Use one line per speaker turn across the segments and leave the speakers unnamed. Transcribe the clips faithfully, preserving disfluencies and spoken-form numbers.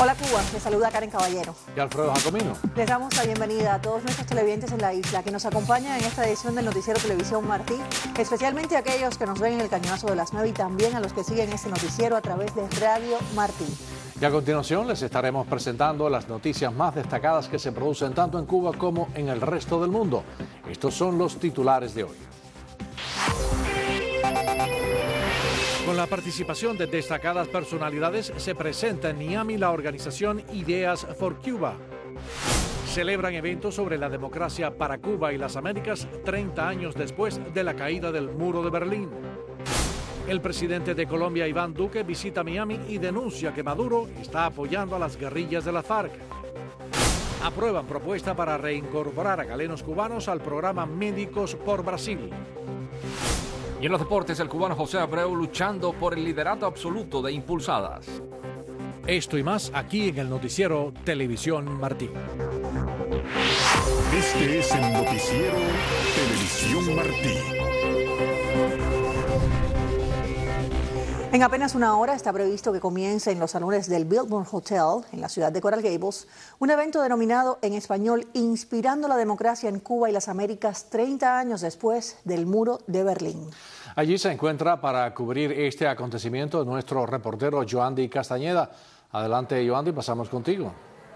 Hola Cuba, les saluda Karen Caballero.
Y Alfredo Jacomino.
Les damos la bienvenida a todos nuestros televidentes en la isla que nos acompañan en esta edición del Noticiero Televisión Martí, especialmente a aquellos que nos ven en el cañonazo de las nueve y también a los que siguen este noticiero a través de Radio Martí.
Y a continuación les estaremos presentando las noticias más destacadas que se producen tanto en Cuba como en el resto del mundo. Estos son los titulares de hoy. Con la participación de destacadas personalidades se presenta en Miami la organización Ideas for Cuba. Celebran eventos sobre la democracia para Cuba y las Américas treinta años después de la caída del muro de Berlín. El presidente de Colombia, Iván Duque, visita Miami y denuncia que Maduro está apoyando a las guerrillas de la FARC. Aprueban propuesta para reincorporar a galenos cubanos al programa Médicos por Brasil.
Y en los deportes, el cubano José Abreu luchando por el liderato absoluto de impulsadas.
Esto y más aquí en el noticiero Televisión Martí.
Este es el noticiero Televisión Martí.
En apenas una hora está previsto que comience en los salones del Biltmore Hotel, en la ciudad de Coral Gables, un evento denominado en español Inspirando la Democracia en Cuba y las Américas treinta años después del Muro de Berlín.
Allí se encuentra para cubrir este acontecimiento nuestro reportero Joandy Castañeda. Adelante, Joandy, pasamos contigo.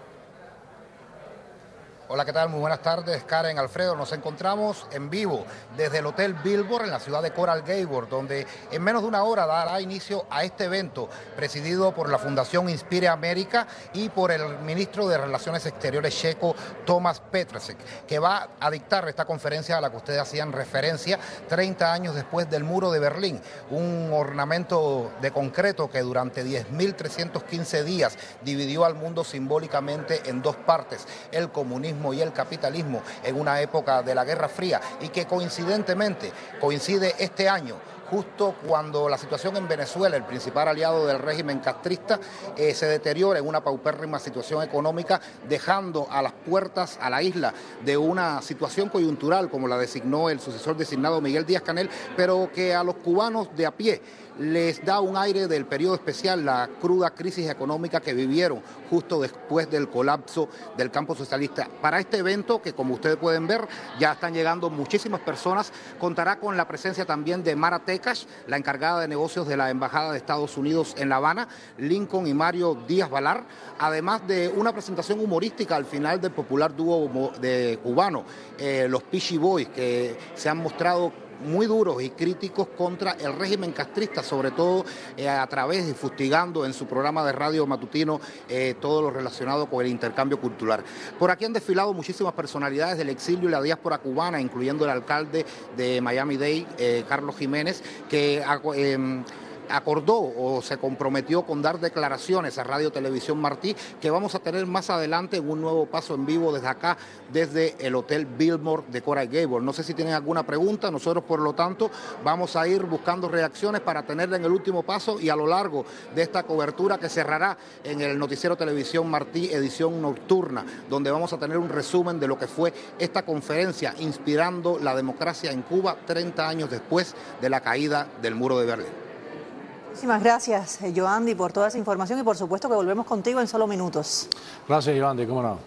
Hola, ¿qué tal? Muy buenas tardes, Karen, Alfredo. Nos encontramos en vivo desde el Hotel Biltmore en la ciudad de Coral Gables, donde en menos de una hora dará inicio a este evento presidido por la Fundación Inspire América y por el ministro de Relaciones Exteriores checo, Tomáš Petříček, que va a dictar esta conferencia a la que ustedes hacían referencia treinta años después del Muro de Berlín, un ornamento de concreto que durante diez mil trescientos quince días dividió al mundo simbólicamente en dos partes, el comunismo y el capitalismo en una época de la Guerra Fría, y que coincidentemente coincide este año justo cuando la situación en Venezuela, el principal aliado del régimen castrista, eh, se deteriora en una paupérrima situación económica, dejando a las puertas a la isla de una situación coyuntural, como la designó el sucesor designado Miguel Díaz-Canel, pero que a los cubanos de a pie les da un aire del periodo especial, la cruda crisis económica que vivieron justo después del colapso del campo socialista. Para este evento, que como ustedes pueden ver, ya están llegando muchísimas personas, contará con la presencia también de Mara Tekash, la encargada de negocios de la Embajada de Estados Unidos en La Habana, Lincoln y Mario Díaz Valar, además de una presentación humorística al final del popular dúo de cubano, eh, los Peachy Boys, que se han mostrado muy duros y críticos contra el régimen castrista, sobre todo eh, a través de fustigando en su programa de radio matutino eh, todo lo relacionado con el intercambio cultural. Por aquí han desfilado muchísimas personalidades del exilio y la diáspora cubana, incluyendo el alcalde de Miami-Dade, eh, Carlos Jiménez, que eh, acordó o se comprometió con dar declaraciones a Radio Televisión Martí, que vamos a tener más adelante en un nuevo paso en vivo desde acá, desde el Hotel Biltmore de Coral Gables. No sé si tienen alguna pregunta, nosotros por lo tanto vamos a ir buscando reacciones para tenerla en el último paso y a lo largo de esta cobertura que cerrará en el Noticiero Televisión Martí, edición nocturna, donde vamos a tener un resumen de lo que fue esta conferencia Inspirando la Democracia en Cuba treinta años después de la caída del Muro de Berlín.
Muchísimas gracias, Joandy, por toda esa información y por supuesto que volvemos contigo en solo minutos.
Gracias, Joandy, cómo no.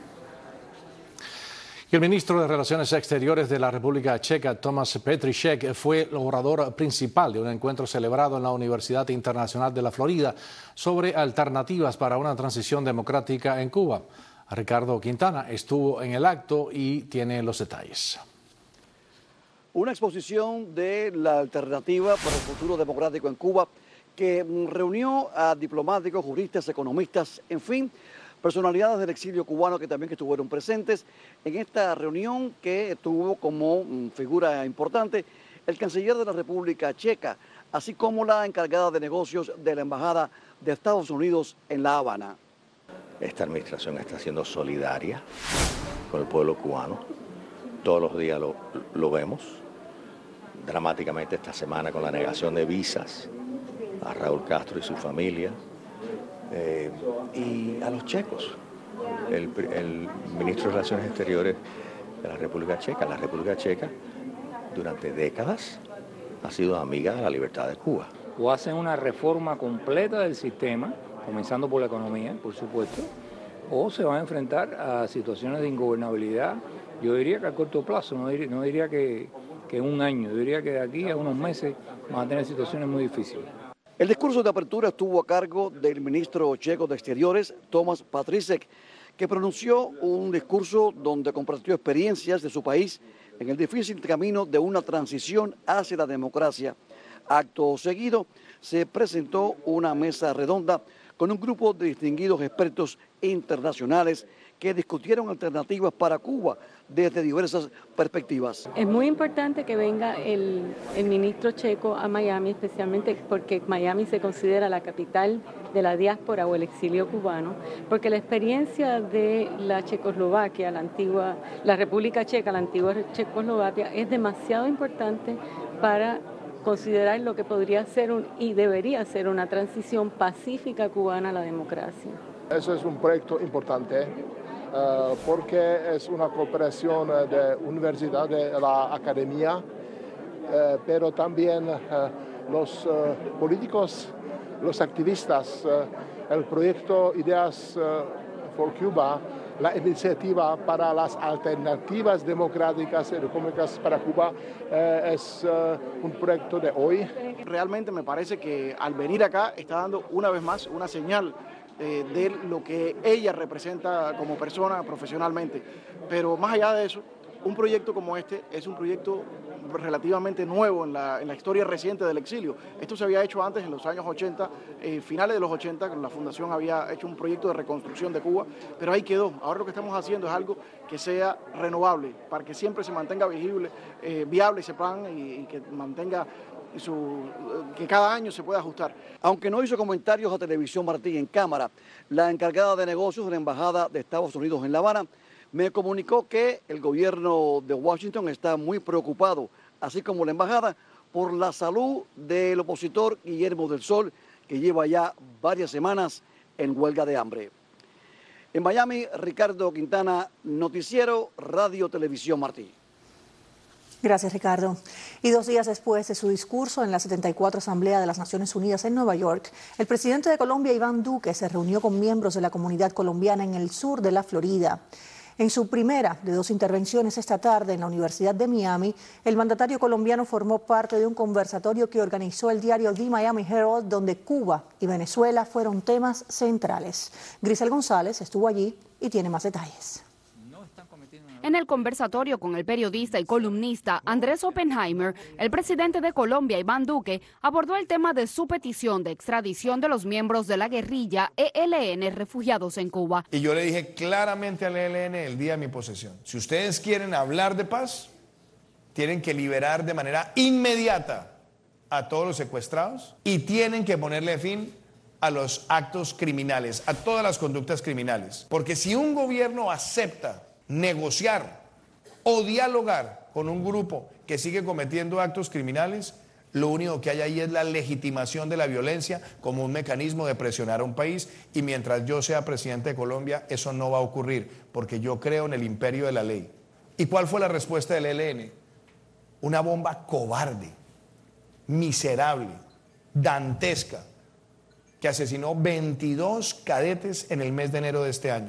Y el ministro de Relaciones Exteriores de la República Checa, Tomáš Petříček, fue el orador principal de un encuentro celebrado en la Universidad Internacional de la Florida sobre alternativas para una transición democrática en Cuba. Ricardo Quintana estuvo en el acto y tiene los detalles.
Una exposición de la alternativa para el futuro democrático en Cuba que reunió a diplomáticos, juristas, economistas, en fin, personalidades del exilio cubano que también estuvieron presentes en esta reunión, que tuvo como figura importante el canciller de la República Checa, así como la encargada de negocios de la Embajada de Estados Unidos en La Habana.
Esta administración está siendo solidaria con el pueblo cubano. Todos los días lo, lo vemos. Dramáticamente esta semana con la negación de visas a Raúl Castro y su familia, eh, y a los checos. El, el ministro de Relaciones Exteriores de la República Checa, la República Checa durante décadas ha sido amiga de la libertad de Cuba.
O hacen una reforma completa del sistema comenzando por la economía, por supuesto, o se van a enfrentar a situaciones de ingobernabilidad, yo diría que a corto plazo, no diría, no diría que, que en un año, yo diría que de aquí a unos meses van a tener situaciones muy difíciles.
El discurso de apertura estuvo a cargo del ministro checo de Exteriores, Tomáš Patříček, que pronunció un discurso donde compartió experiencias de su país en el difícil camino de una transición hacia la democracia. Acto seguido, se presentó una mesa redonda con un grupo de distinguidos expertos internacionales que discutieron alternativas para Cuba desde diversas perspectivas.
Es muy importante que venga el, el ministro checo a Miami, especialmente porque Miami se considera la capital de la diáspora o el exilio cubano, porque la experiencia de la Checoslovaquia, la antigua, la República Checa, la antigua Checoslovaquia, es demasiado importante para considerar lo que podría ser un, y debería ser una transición pacífica cubana a la democracia.
Eso es un proyecto importante uh, porque es una cooperación de universidad, de la academia, uh, pero también uh, los uh, políticos, los activistas, uh, el proyecto Ideas uh, for Cuba, la iniciativa para las alternativas democráticas y económicas para Cuba eh, es uh, un proyecto de hoy.
Realmente me parece que al venir acá está dando una vez más una señal eh, de lo que ella representa como persona profesionalmente. Pero más allá de eso, un proyecto como este es un proyecto relativamente nuevo en la, en la historia reciente del exilio. Esto se había hecho antes en los años ochenta, eh, finales de los ochenta, cuando la Fundación había hecho un proyecto de reconstrucción de Cuba, pero ahí quedó. Ahora lo que estamos haciendo es algo que sea renovable, para que siempre se mantenga visible, eh, viable ese plan y, y que mantenga su, que cada año se pueda ajustar.
Aunque no hizo comentarios a Televisión Martí en cámara, la encargada de negocios de la Embajada de Estados Unidos en La Habana me comunicó que el gobierno de Washington está muy preocupado, así como la embajada, por la salud del opositor Guillermo del Sol, que lleva ya varias semanas en huelga de hambre. En Miami, Ricardo Quintana, Noticiero Radio Televisión Martí.
Gracias, Ricardo. Y dos días después de su discurso en la setenta y cuatro Asamblea de las Naciones Unidas en Nueva York, el presidente de Colombia, Iván Duque, se reunió con miembros de la comunidad colombiana en el sur de la Florida. En su primera de dos intervenciones esta tarde en la Universidad de Miami, el mandatario colombiano formó parte de un conversatorio que organizó el diario The Miami Herald, donde Cuba y Venezuela fueron temas centrales. Grisel González estuvo allí y tiene más detalles.
En el conversatorio con el periodista y columnista Andrés Oppenheimer, el presidente de Colombia, Iván Duque, abordó el tema de su petición de extradición de los miembros de la guerrilla E L N refugiados en Cuba.
Y yo le dije claramente al E L N el día de mi posesión, si ustedes quieren hablar de paz, tienen que liberar de manera inmediata a todos los secuestrados y tienen que ponerle fin a los actos criminales, a todas las conductas criminales. Porque si un gobierno acepta negociar o dialogar con un grupo que sigue cometiendo actos criminales, lo único que hay ahí es la legitimación de la violencia como un mecanismo de presionar a un país, y mientras yo sea presidente de Colombia eso no va a ocurrir, porque yo creo en el imperio de la ley. ¿Y cuál fue la respuesta del E L N? Una bomba cobarde, miserable, dantesca, que asesinó veintidós cadetes en el mes de enero de este año.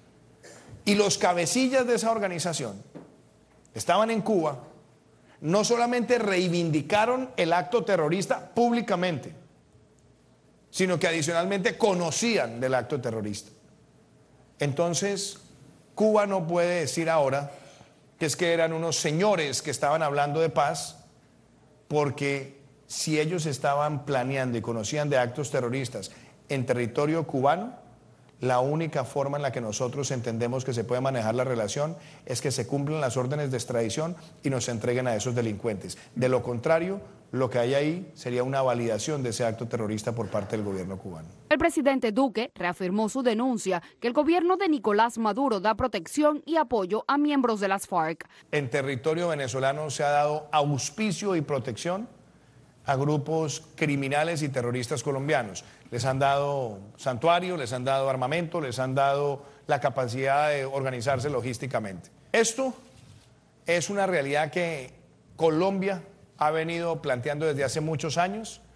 Y los cabecillas de esa organización estaban en Cuba, no solamente reivindicaron el acto terrorista públicamente, sino que adicionalmente conocían del acto terrorista. Entonces, Cuba no puede decir ahora que es que eran unos señores que estaban hablando de paz, porque si ellos estaban planeando y conocían de actos terroristas en territorio cubano, la única forma en la que nosotros entendemos que se puede manejar la relación es que se cumplan las órdenes de extradición y nos entreguen a esos delincuentes. De lo contrario, lo que hay ahí sería una validación de ese acto terrorista por parte del gobierno cubano.
El presidente Duque reafirmó su denuncia que el gobierno de Nicolás Maduro da protección y apoyo a miembros de las FARC.
En territorio venezolano se ha dado auspicio y protección a grupos criminales y terroristas colombianos. Les han dado santuario, les han dado armamento, les han dado la capacidad de organizarse logísticamente. Esto es una realidad que Colombia ha venido planteando desde hace muchos años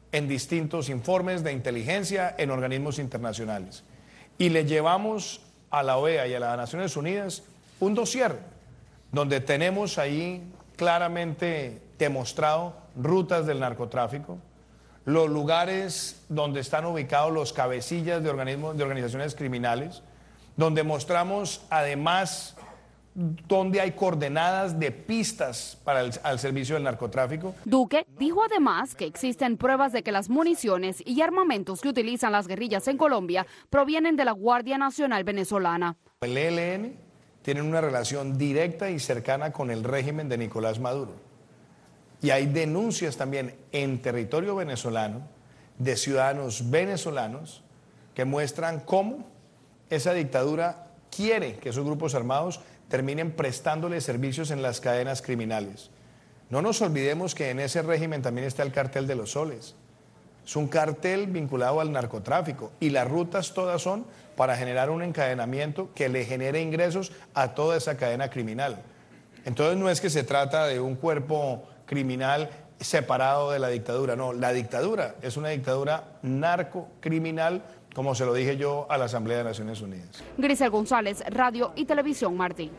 en distintos informes de inteligencia en organismos internacionales. Y le llevamos a la O E A y a las Naciones Unidas un dossier donde tenemos ahí claramente demostrado rutas del narcotráfico, los lugares donde están ubicados los cabecillas de organismos, de organizaciones criminales, donde mostramos además donde hay coordenadas de pistas para el al servicio del narcotráfico.
Duque dijo además que existen pruebas de que las municiones y armamentos que utilizan las guerrillas en Colombia provienen de la Guardia Nacional venezolana.
El E L N tiene una relación directa y cercana con el régimen de Nicolás Maduro. Y hay denuncias también en territorio venezolano de ciudadanos venezolanos que muestran cómo esa dictadura quiere que esos grupos armados terminen prestándole servicios en las cadenas criminales. No nos olvidemos que en ese régimen también está el cartel de los soles. Es un cartel vinculado al narcotráfico y las rutas todas son para generar un encadenamiento que le genere ingresos a toda esa cadena criminal. Entonces no es que se trata de un cuerpo criminal separado de la dictadura, no, la dictadura es una dictadura narcocriminal, como se lo dije yo a la Asamblea de Naciones Unidas.
Grisel González, Radio y Televisión Martí.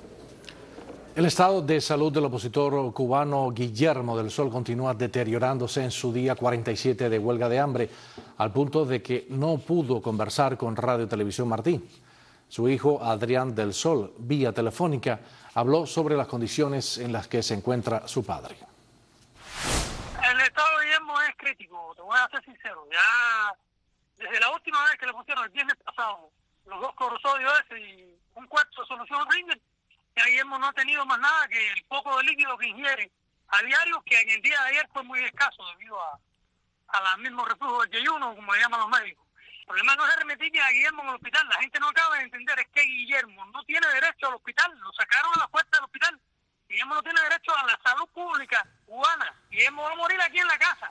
El estado de salud del opositor cubano Guillermo del Sol continúa deteriorándose en su día cuarenta y siete de huelga de hambre, al punto de que no pudo conversar con Radio y Televisión Martí. Su hijo Adrián del Sol, vía telefónica, habló sobre las condiciones en las que se encuentra su padre.
El estado de Guillermo es crítico, te voy a ser sincero. Ya desde la última vez que le pusieron el viernes pasado los dos clorosodios ese y un cuarto de solución Ringer, ya Guillermo no ha tenido más nada que el poco de líquido que ingiere a diario, que en el día de ayer fue muy escaso debido a, a los mismos reflujos del yeyuno, como le llaman los médicos. El problema no es remitir a Guillermo en el hospital. La gente no acaba de entender es que Guillermo no tiene derecho al hospital. Lo sacaron a la puerta del hospital. Guillermo no tiene derecho a la salud pública cubana. Guillermo va a morir aquí en la casa.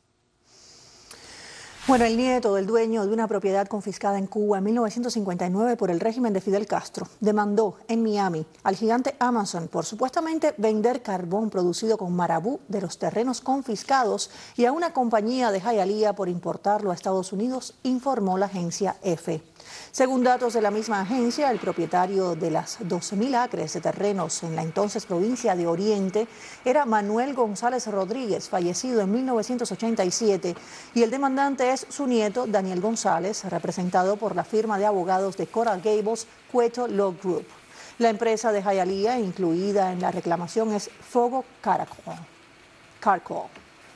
Bueno, el nieto del dueño de una propiedad confiscada en Cuba en mil novecientos cincuenta y nueve por el régimen de Fidel Castro demandó en Miami al gigante Amazon por supuestamente vender carbón producido con marabú de los terrenos confiscados y a una compañía de Hialeah por importarlo a Estados Unidos, informó la agencia EFE. Según datos de la misma agencia, el propietario de las doce mil acres de terrenos en la entonces provincia de Oriente era Manuel González Rodríguez, fallecido en mil novecientos ochenta y siete, y el demandante es su nieto, Daniel González, representado por la firma de abogados de Coral Gables, Cueto Law Group. La empresa de Hialeah incluida en la reclamación es Fogo Caracol. Caracol.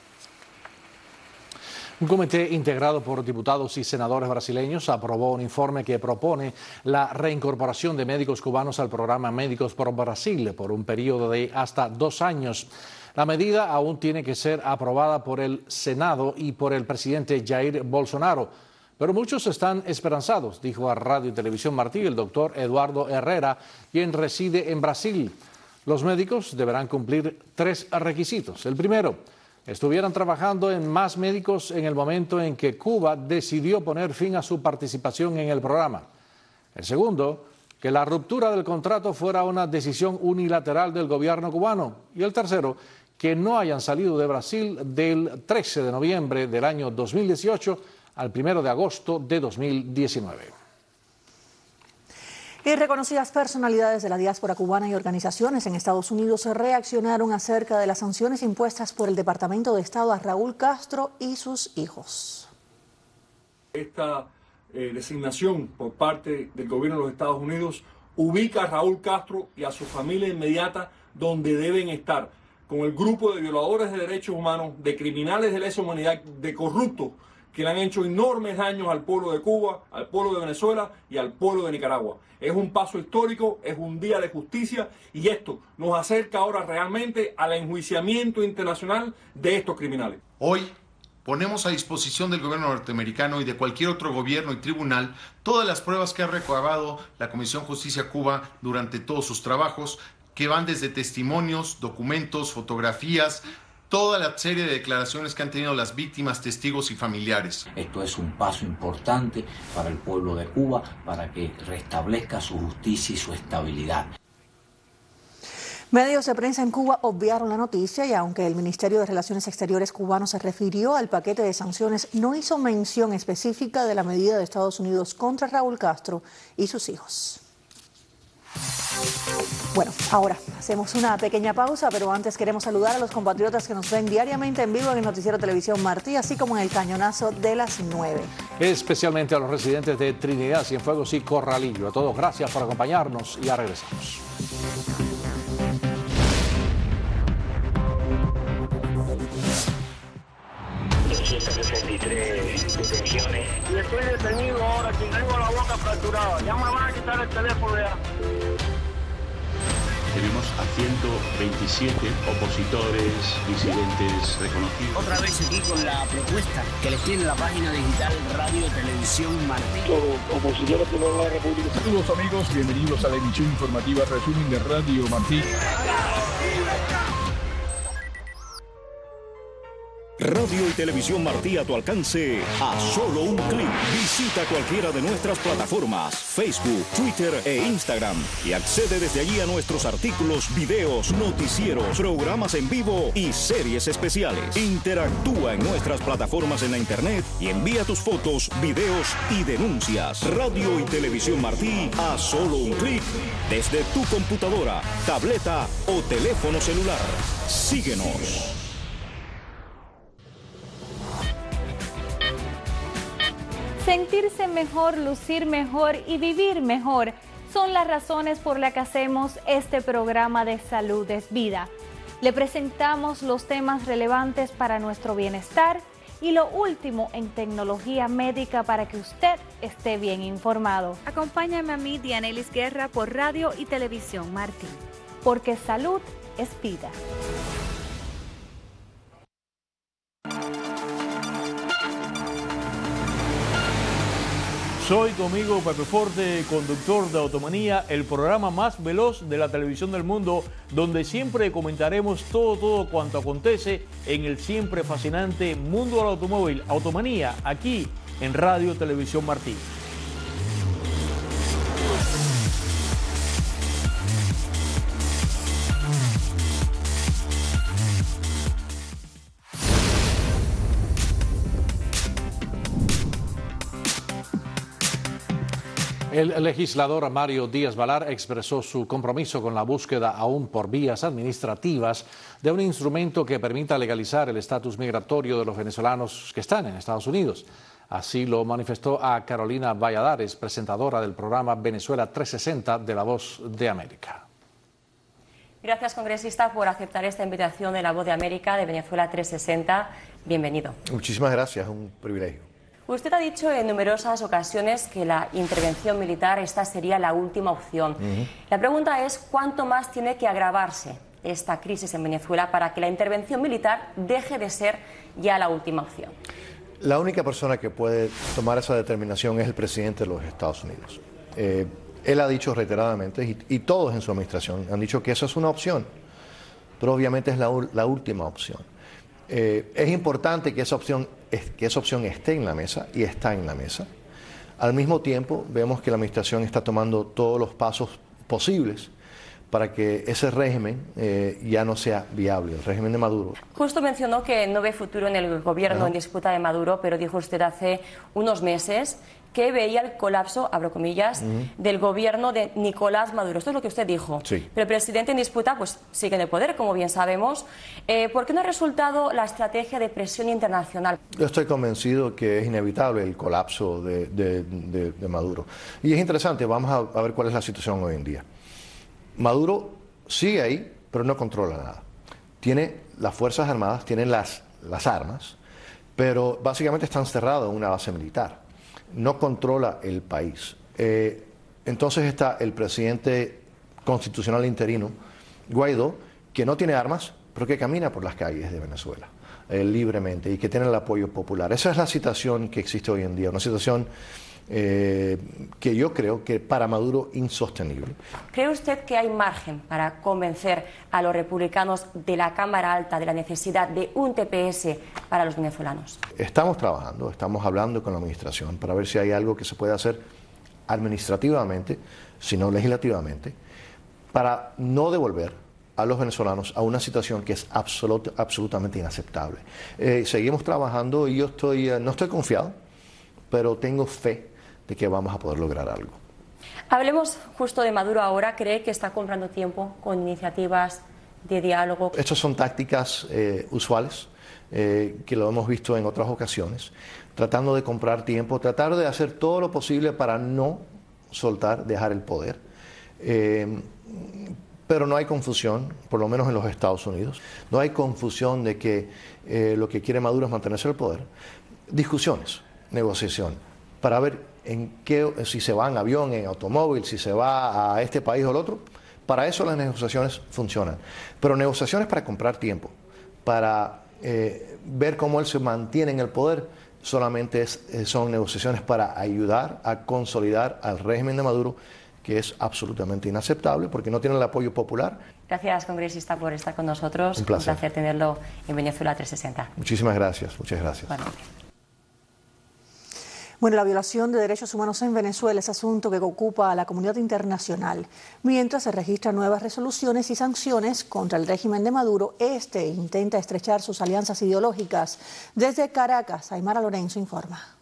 Un comité integrado por diputados y senadores brasileños aprobó un informe que propone la reincorporación de médicos cubanos al programa Médicos por Brasil por un periodo de hasta dos años. La medida aún tiene que ser aprobada por el Senado y por el presidente Jair Bolsonaro, pero muchos están esperanzados, dijo a Radio y Televisión Martí el doctor Eduardo Herrera, quien reside en Brasil. Los médicos deberán cumplir tres requisitos. El primero, estuvieran trabajando en más médicos en el momento en que Cuba decidió poner fin a su participación en el programa. El segundo, que la ruptura del contrato fuera una decisión unilateral del gobierno cubano. Y el tercero, que no hayan salido de Brasil del trece de noviembre del año dos mil dieciocho al primero de agosto de dos mil diecinueve.
Y reconocidas personalidades de la diáspora cubana y organizaciones en Estados Unidos reaccionaron acerca de las sanciones impuestas por el Departamento de Estado a Raúl Castro y sus hijos.
Esta eh, designación por parte del gobierno de los Estados Unidos ubica a Raúl Castro y a su familia inmediata donde deben estar, con el grupo de violadores de derechos humanos, de criminales de lesa humanidad, de corruptos que le han hecho enormes daños al pueblo de Cuba, al pueblo de Venezuela y al pueblo de Nicaragua. Es un paso histórico, es un día de justicia y esto nos acerca ahora realmente al enjuiciamiento internacional de estos criminales.
Hoy ponemos a disposición del gobierno norteamericano y de cualquier otro gobierno y tribunal todas las pruebas que ha recabado la Comisión Justicia Cuba durante todos sus trabajos, que van desde testimonios, documentos, fotografías, toda la serie de declaraciones que han tenido las víctimas, testigos y familiares.
Esto es un paso importante para el pueblo de Cuba, para que restablezca su justicia y su estabilidad.
Medios de prensa en Cuba obviaron la noticia y aunque el Ministerio de Relaciones Exteriores cubano se refirió al paquete de sanciones, no hizo mención específica de la medida de Estados Unidos contra Raúl Castro y sus hijos. Bueno, ahora hacemos una pequeña pausa, pero antes queremos saludar a los compatriotas que nos ven diariamente en vivo en el Noticiero Televisión Martí, así como en el cañonazo de las nueve.
Especialmente a los residentes de Trinidad, Cienfuegos y Corralillo. A todos, gracias por acompañarnos y ya regresamos.
sesenta y tres detenciones. Y estoy detenido ahora, que tengo la boca fracturada. Ya me van a quitar el teléfono ya.
Tenemos a ciento veintisiete opositores, disidentes reconocidos.
Otra vez aquí con la propuesta que les tiene la página digital Radio y Televisión Martí.
Opositores de la República.
Saludos amigos, bienvenidos a la emisión informativa Resumen de Radio Martí.
Radio y Televisión Martí a tu alcance a solo un clic. Visita cualquiera de nuestras plataformas, Facebook, Twitter e Instagram y accede desde allí a nuestros artículos, videos, noticieros, programas en vivo y series especiales. Interactúa en nuestras plataformas en la internet y envía tus fotos, videos y denuncias. Radio y Televisión Martí a solo un clic desde tu computadora, tableta o teléfono celular. Síguenos.
Sentirse mejor, lucir mejor y vivir mejor son las razones por las que hacemos este programa de Salud es Vida. Le presentamos los temas relevantes para nuestro bienestar y lo último en tecnología médica para que usted esté bien informado. Acompáñame a mí, Dianelis Guerra, por Radio y Televisión Martí, porque salud es vida.
Soy conmigo Pepe Forte, conductor de Automanía, el programa más veloz de la televisión del mundo, donde siempre comentaremos todo, todo cuanto acontece en el siempre fascinante mundo del automóvil. Automanía, aquí en Radio Televisión Martí.
El legislador Mario Díaz-Balart expresó su compromiso con la búsqueda, aún por vías administrativas, de un instrumento que permita legalizar el estatus migratorio de los venezolanos que están en Estados Unidos. Así lo manifestó a Carolina Valladares, presentadora del programa Venezuela trescientos sesenta de La Voz de América.
Gracias, congresista, por aceptar esta invitación de La Voz de América de Venezuela trescientos sesenta. Bienvenido.
Muchísimas gracias, es un privilegio.
Usted ha dicho en numerosas ocasiones que la intervención militar esta sería la última opción. Uh-huh. La pregunta es, ¿cuánto más tiene que agravarse esta crisis en Venezuela para que la intervención militar deje de ser ya la última opción?
La única persona que puede tomar esa determinación es el presidente de los Estados Unidos. Eh, él ha dicho reiteradamente, y, y todos en su administración han dicho que esa es una opción, pero obviamente es la, la última opción. Eh, es importante que esa opción que esa opción esté en la mesa y está en la mesa. Al mismo tiempo, vemos que la administración está tomando todos los pasos posibles para que ese régimen eh, ya no sea viable, el régimen de Maduro.
Justo mencionó que no ve futuro en el gobierno
Ajá.
en disputa de Maduro, pero dijo usted hace unos meses que veía el colapso, abro comillas, uh-huh. del gobierno de Nicolás Maduro. Esto es lo que usted dijo.
Sí.
Pero el presidente en disputa pues sigue en el poder, como bien sabemos. Eh, ¿Por qué no ha resultado la estrategia de presión internacional?
Yo estoy convencido que es inevitable el colapso de, de, de, de Maduro. Y es interesante, vamos a, a ver cuál es la situación hoy en día. Maduro sigue ahí, pero no controla nada. Tiene las Fuerzas Armadas, tiene las, las armas, pero básicamente está encerrado en una base militar. No controla el país. Eh, entonces está el presidente constitucional interino, Guaidó, que no tiene armas, pero que camina por las calles de Venezuela eh, libremente y que tiene el apoyo popular. Esa es la situación que existe hoy en día, una situación eh, que yo creo que para Maduro insostenible.
¿Cree usted que hay margen para convencer a los republicanos de la Cámara Alta de la necesidad de un T P S para los venezolanos?
Estamos trabajando, estamos hablando con la administración para ver si hay algo que se puede hacer administrativamente, si no legislativamente, para no devolver a los venezolanos a una situación que es absolut, absolutamente inaceptable. Eh, seguimos trabajando y yo estoy, eh, no estoy confiado, pero tengo fe de que vamos a poder lograr algo.
Hablemos justo de Maduro ahora. ¿Cree que está comprando tiempo con iniciativas de diálogo?
Estas son tácticas eh, usuales eh, que lo hemos visto en otras ocasiones, tratando de comprar tiempo, tratar de hacer todo lo posible para no soltar, dejar el poder. Eh, pero no hay confusión, por lo menos en los Estados Unidos, no hay confusión de que eh, lo que quiere Maduro es mantenerse en el poder. Discusiones, negociación, para ver en qué, si se va en avión, en automóvil, si se va a este país o al otro. Para eso las negociaciones funcionan. Pero negociaciones para comprar tiempo, para eh, ver cómo él se mantiene en el poder, solamente es, son negociaciones para ayudar a consolidar al régimen de Maduro, que es absolutamente inaceptable porque no tiene el apoyo popular.
Gracias, congresista, por estar con nosotros.
Un placer.
Un placer tenerlo en Venezuela trescientos sesenta.
Muchísimas gracias, muchas gracias.
Bueno.
Bueno, la violación de derechos humanos en Venezuela es asunto que ocupa a la comunidad internacional. Mientras se registran nuevas resoluciones y sanciones contra el régimen de Maduro, este intenta estrechar sus alianzas ideológicas. Desde Caracas, Aymara Lorenzo informa.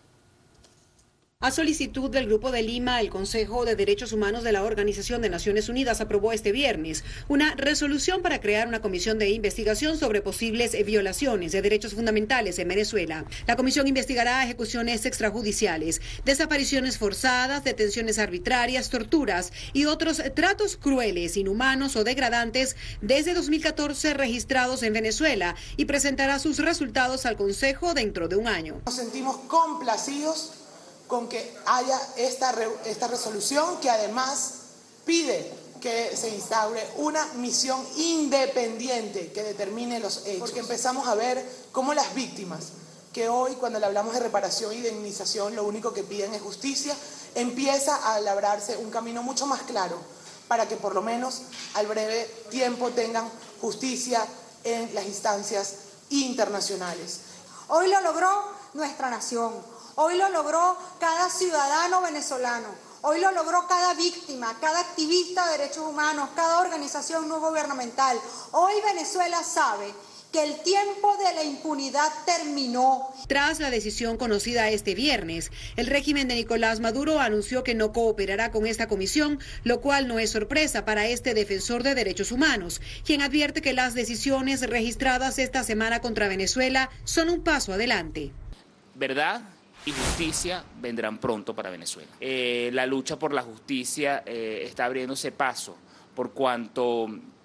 A solicitud del Grupo de Lima, el Consejo de Derechos Humanos de la Organización de Naciones Unidas aprobó este viernes una resolución para crear una comisión de investigación sobre posibles violaciones de derechos fundamentales en Venezuela. La comisión investigará ejecuciones extrajudiciales, desapariciones forzadas, detenciones arbitrarias, torturas y otros tratos crueles, inhumanos o degradantes desde dos mil catorce registrados en Venezuela y presentará sus resultados al Consejo dentro de un año.
Nos sentimos complacidos con que haya esta, re, esta resolución que además pide que se instaure una misión independiente que determine los hechos. Porque empezamos a ver cómo las víctimas, que hoy cuando le hablamos de reparación e indemnización lo único que piden es justicia, empieza a labrarse un camino mucho más claro para que por lo menos al breve tiempo tengan justicia en las instancias internacionales.
Hoy lo logró nuestra nación. Hoy lo logró cada ciudadano venezolano, hoy lo logró cada víctima, cada activista de derechos humanos, cada organización no gubernamental. Hoy Venezuela sabe que el tiempo de la impunidad terminó.
Tras la decisión conocida este viernes, el régimen de Nicolás Maduro anunció que no cooperará con esta comisión, lo cual no es sorpresa para este defensor de derechos humanos, quien advierte que las decisiones registradas esta semana contra Venezuela son un paso adelante.
¿Verdad? Y justicia vendrán pronto para Venezuela. Eh, la lucha por la justicia eh, está abriéndose paso por cuanto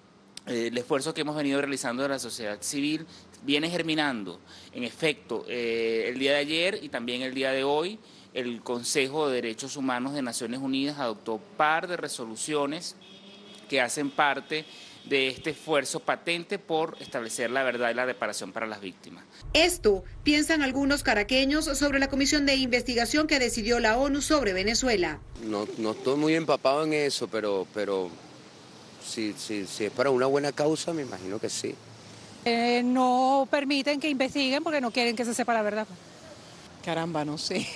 eh, el esfuerzo que hemos venido realizando de la sociedad civil viene germinando. En efecto, eh, el día de ayer y también el día de hoy, el Consejo de Derechos Humanos de Naciones Unidas adoptó par de resoluciones que hacen parte de este esfuerzo patente por establecer la verdad y la reparación para las víctimas.
Esto piensan algunos caraqueños sobre la comisión de investigación que decidió la ONU sobre Venezuela.
No, no estoy muy empapado en eso, pero, pero si, si, si es para una buena causa, me imagino que sí.
Eh, no permiten que investiguen porque no quieren que se sepa la verdad.
Caramba, no sé.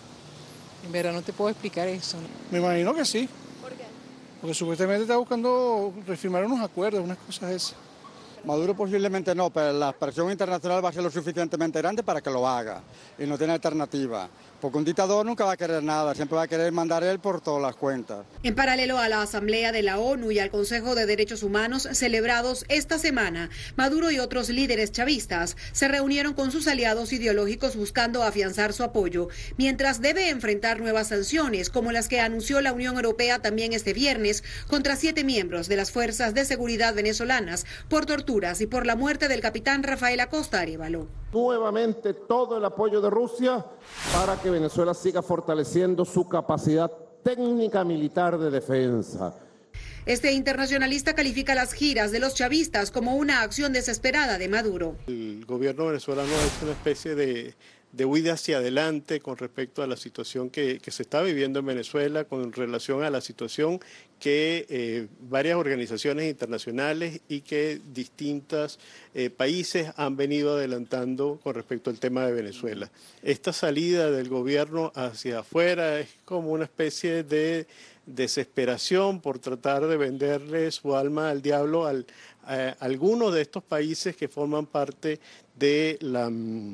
En verdad no te puedo explicar eso.
Me imagino que sí. Porque supuestamente está buscando firmar unos acuerdos, unas cosas esas.
Maduro posiblemente no, pero la presión internacional va a ser lo suficientemente grande para que lo haga y no tiene alternativa. Porque un dictador nunca va a querer nada, siempre va a querer mandar él por todas las cuentas.
En paralelo a la Asamblea de la ONU y al Consejo de Derechos Humanos celebrados esta semana, Maduro y otros líderes chavistas se reunieron con sus aliados ideológicos buscando afianzar su apoyo, mientras debe enfrentar nuevas sanciones, como las que anunció la Unión Europea también este viernes contra siete miembros de las fuerzas de seguridad venezolanas por torturas y por la muerte del capitán Rafael Acosta Arévalo.
Nuevamente todo el apoyo de Rusia para que Venezuela siga fortaleciendo su capacidad técnica militar de defensa.
Este internacionalista califica las giras de los chavistas como una acción desesperada de Maduro.
El gobierno venezolano ha hecho una especie de,
de huida hacia adelante con respecto a la situación que, que se está viviendo en Venezuela, con relación a la situación que eh, varias organizaciones internacionales y que distintos eh, países han venido adelantando con respecto al tema de Venezuela. Esta salida del gobierno hacia afuera es como una especie de desesperación por tratar de venderle su alma al diablo al, a algunos de estos países que forman parte de la...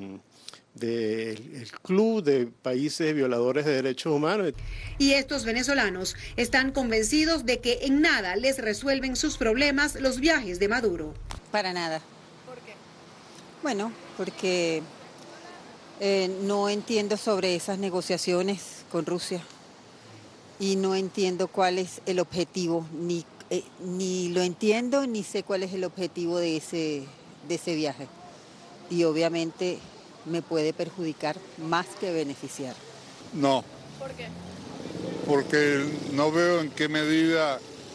del club de países violadores de derechos humanos.
Y estos venezolanos están convencidos de que en nada les resuelven sus problemas los viajes de Maduro.
Para nada.
¿Por qué?
Bueno, porque eh, no entiendo sobre esas negociaciones con Rusia y no entiendo cuál es el objetivo, ni, eh, ni lo entiendo ni sé cuál es el objetivo de ese, de ese viaje. Y obviamente me puede perjudicar más que beneficiar.
No.
¿Por qué?
Porque no veo en qué medida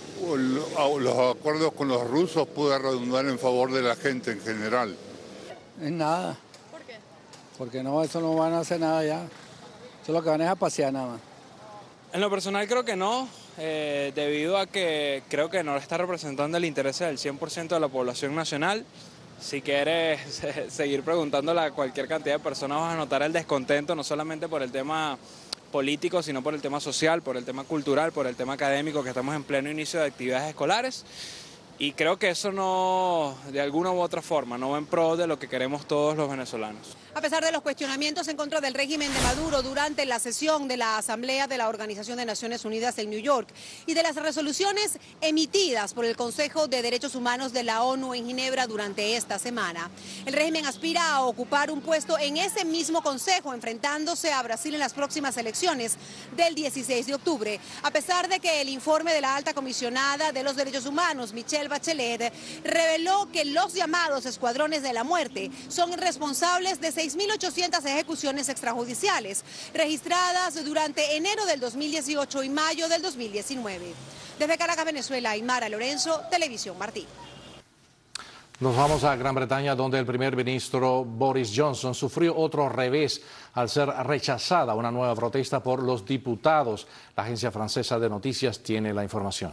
los acuerdos con los rusos puedan redundar en favor de la gente en general.
En nada.
¿Por qué?
Porque no, eso no van a hacer nada ya. Eso lo que van es a pasear nada más.
En lo personal creo que no, eh, debido a que creo que no está representando el interés del cien por ciento de la población nacional. Si quieres seguir preguntándole a cualquier cantidad de personas, vas a notar el descontento, no solamente por el tema político, sino por el tema social, por el tema cultural, por el tema académico, que estamos en pleno inicio de actividades escolares. Y creo que eso no, de alguna u otra forma, no va en pro de lo que queremos todos los venezolanos.
A pesar de los cuestionamientos en contra del régimen de Maduro durante la sesión de la Asamblea de la Organización de Naciones Unidas en New York y de las resoluciones emitidas por el Consejo de Derechos Humanos de la ONU en Ginebra durante esta semana, el régimen aspira a ocupar un puesto en ese mismo consejo, enfrentándose a Brasil en las próximas elecciones del dieciséis de octubre, a pesar de que el informe de la alta comisionada de los derechos humanos, Michelle Bachelet, reveló que los llamados escuadrones de la muerte son responsables de seis mil ochocientas ejecuciones extrajudiciales registradas durante enero del dos mil dieciocho y mayo del dos mil diecinueve. Desde Caracas, Venezuela, Aymara Lorenzo, Televisión Martí.
Nos vamos a Gran Bretaña, donde el primer ministro Boris Johnson sufrió otro revés al ser rechazada una nueva protesta por los diputados. La agencia francesa de noticias tiene la información.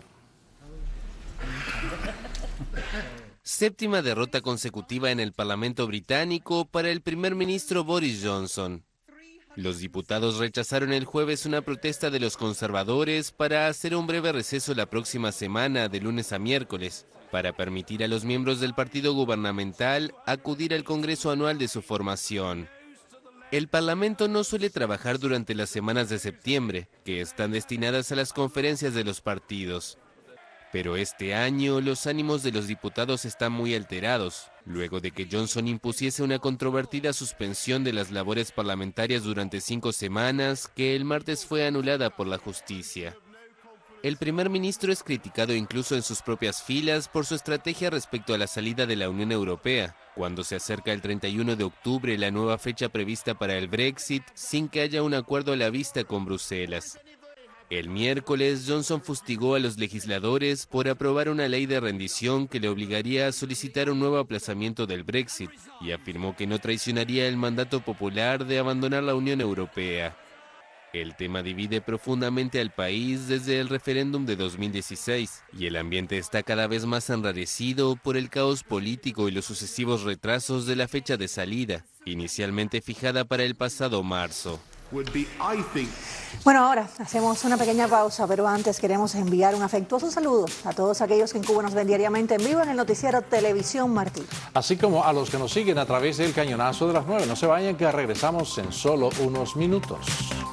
Séptima derrota consecutiva en el Parlamento británico para el primer ministro Boris Johnson. Los diputados rechazaron el jueves una protesta de los conservadores para hacer un breve receso la próxima semana, de lunes a miércoles, para permitir a los miembros del partido gubernamental acudir al Congreso anual de su formación. El Parlamento no suele trabajar durante las semanas de septiembre, que están destinadas a las conferencias de los partidos. Pero este año los ánimos de los diputados están muy alterados, luego de que Johnson impusiese una controvertida suspensión de las labores parlamentarias durante cinco semanas, que el martes fue anulada por la justicia. El primer ministro es criticado incluso en sus propias filas por su estrategia respecto a la salida de la Unión Europea, cuando se acerca el treinta y uno de octubre, la nueva fecha prevista para el Brexit, sin que haya un acuerdo a la vista con Bruselas. El miércoles, Johnson fustigó a los legisladores por aprobar una ley de rendición que le obligaría a solicitar un nuevo aplazamiento del Brexit y afirmó que no traicionaría el mandato popular de abandonar la Unión Europea. El tema divide profundamente al país desde el referéndum de dos mil dieciséis y el ambiente está cada vez más enrarecido por el caos político y los sucesivos retrasos de la fecha de salida, inicialmente fijada para el pasado marzo.
Bueno, ahora hacemos una pequeña pausa, pero antes queremos enviar un afectuoso saludo a todos aquellos que en Cuba nos ven diariamente en vivo en el noticiero Televisión Martí.
Así como a los que nos siguen a través del cañonazo de las nueve. No se vayan, que regresamos en solo unos minutos.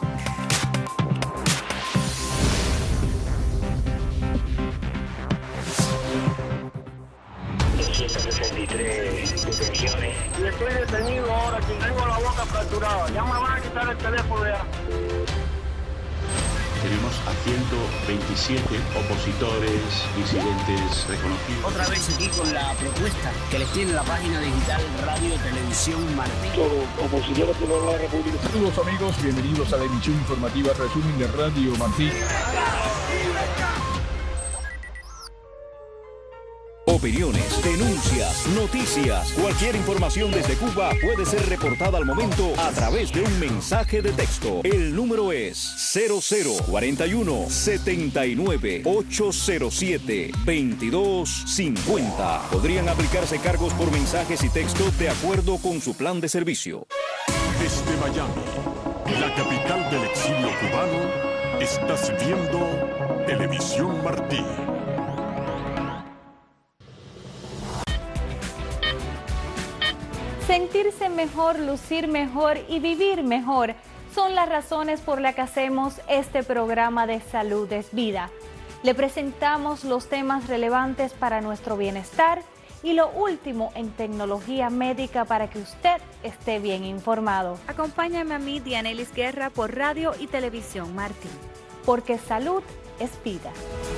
sesenta y tres detenciones. Y estoy detenido ahora, que tengo la boca fracturada. Ya me van a quitar el teléfono ya.
Tenemos a ciento veintisiete opositores, disidentes reconocidos.
Otra vez aquí con la propuesta que les tiene la página digital Radio Televisión Martí.
Opositores de la República. Saludos amigos, bienvenidos a la emisión informativa Resumen de Radio Martí.
Opiniones, denuncias, noticias, cualquier información desde Cuba puede ser reportada al momento a través de un mensaje de texto. El número es cero cero cuarenta y uno setenta y nueve ochocientos siete veintidós cincuenta. Podrían aplicarse cargos por mensajes y texto de acuerdo con su plan de servicio.
Desde Miami, la capital del exilio cubano, estás viendo Televisión Martí.
Sentirse mejor, lucir mejor y vivir mejor son las razones por las que hacemos este programa de Salud es Vida. Le presentamos los temas relevantes para nuestro bienestar y lo último en tecnología médica para que usted esté bien informado.
Acompáñame a mí, Dianelis Guerra, por Radio y Televisión Martí.
Porque salud es vida.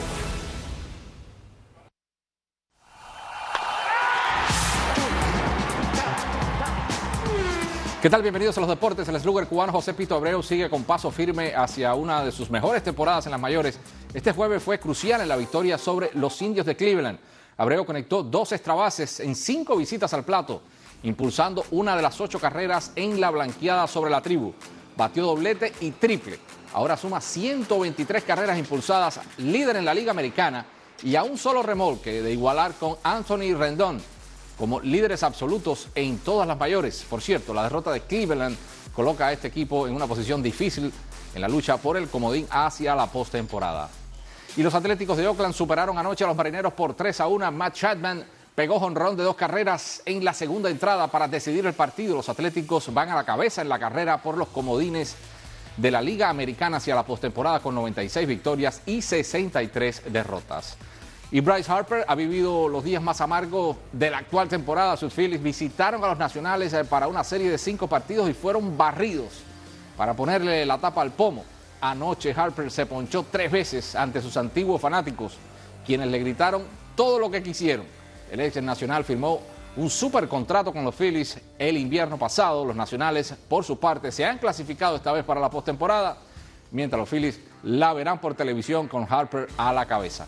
¿Qué tal? Bienvenidos a los deportes. El slugger cubano José Pito Abreu sigue con paso firme hacia una de sus mejores temporadas en las mayores. Este jueves fue crucial en la victoria sobre los Indios de Cleveland. Abreu conectó dos extra bases en cinco visitas al plato, impulsando una de las ocho carreras en la blanqueada sobre la tribu. Batió doblete y triple. Ahora suma ciento veintitrés carreras impulsadas, líder en la Liga Americana y a un solo remolque de igualar con Anthony Rendon como líderes absolutos en todas las mayores. Por cierto, la derrota de Cleveland coloca a este equipo en una posición difícil en la lucha por el comodín hacia la postemporada. Y los Atléticos de Oakland superaron anoche a los Marineros por tres a uno. Matt Chapman pegó jonrón de dos carreras en la segunda entrada para decidir el partido. Los Atléticos van a la cabeza en la carrera por los comodines de la Liga Americana hacia la postemporada con noventa y seis victorias y sesenta y tres derrotas. Y Bryce Harper ha vivido los días más amargos de la actual temporada. Sus Phillies visitaron a los Nacionales para una serie de cinco partidos y fueron barridos para ponerle la tapa al pomo. Anoche Harper se ponchó tres veces ante sus antiguos fanáticos, quienes le gritaron todo lo que quisieron. El ex nacional firmó un super contrato con los Phillies el invierno pasado. Los Nacionales, por su parte, se han clasificado esta vez para la postemporada, mientras los Phillies la verán por televisión con Harper a la cabeza.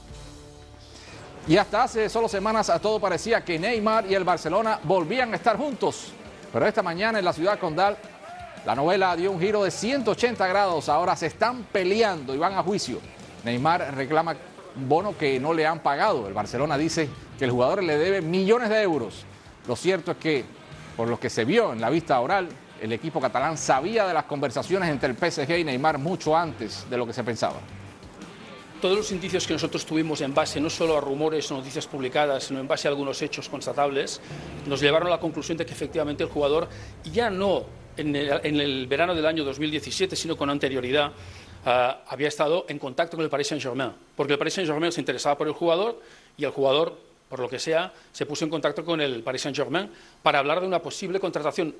Y hasta hace solo semanas a todo parecía que Neymar y el Barcelona volvían a estar juntos. Pero esta mañana en la ciudad condal, la novela dio un giro de ciento ochenta grados. Ahora se están peleando y van a juicio. Neymar reclama un bono que no le han pagado. El Barcelona dice que el jugador le debe millones de euros. Lo cierto es que, por lo que se vio en la vista oral, el equipo catalán sabía de las conversaciones entre el P S G y Neymar mucho antes de lo que se pensaba.
Todos los indicios que nosotros tuvimos en base no solo a rumores o noticias publicadas, sino en base a algunos hechos constatables, nos llevaron a la conclusión de que efectivamente el jugador, ya no en el, en el verano del año dos mil diecisiete, sino con anterioridad, uh, había estado en contacto con el Paris Saint-Germain, porque el Paris Saint-Germain se interesaba por el jugador y el jugador, por lo que sea, se puso en contacto con el Paris Saint-Germain para hablar de una posible contratación.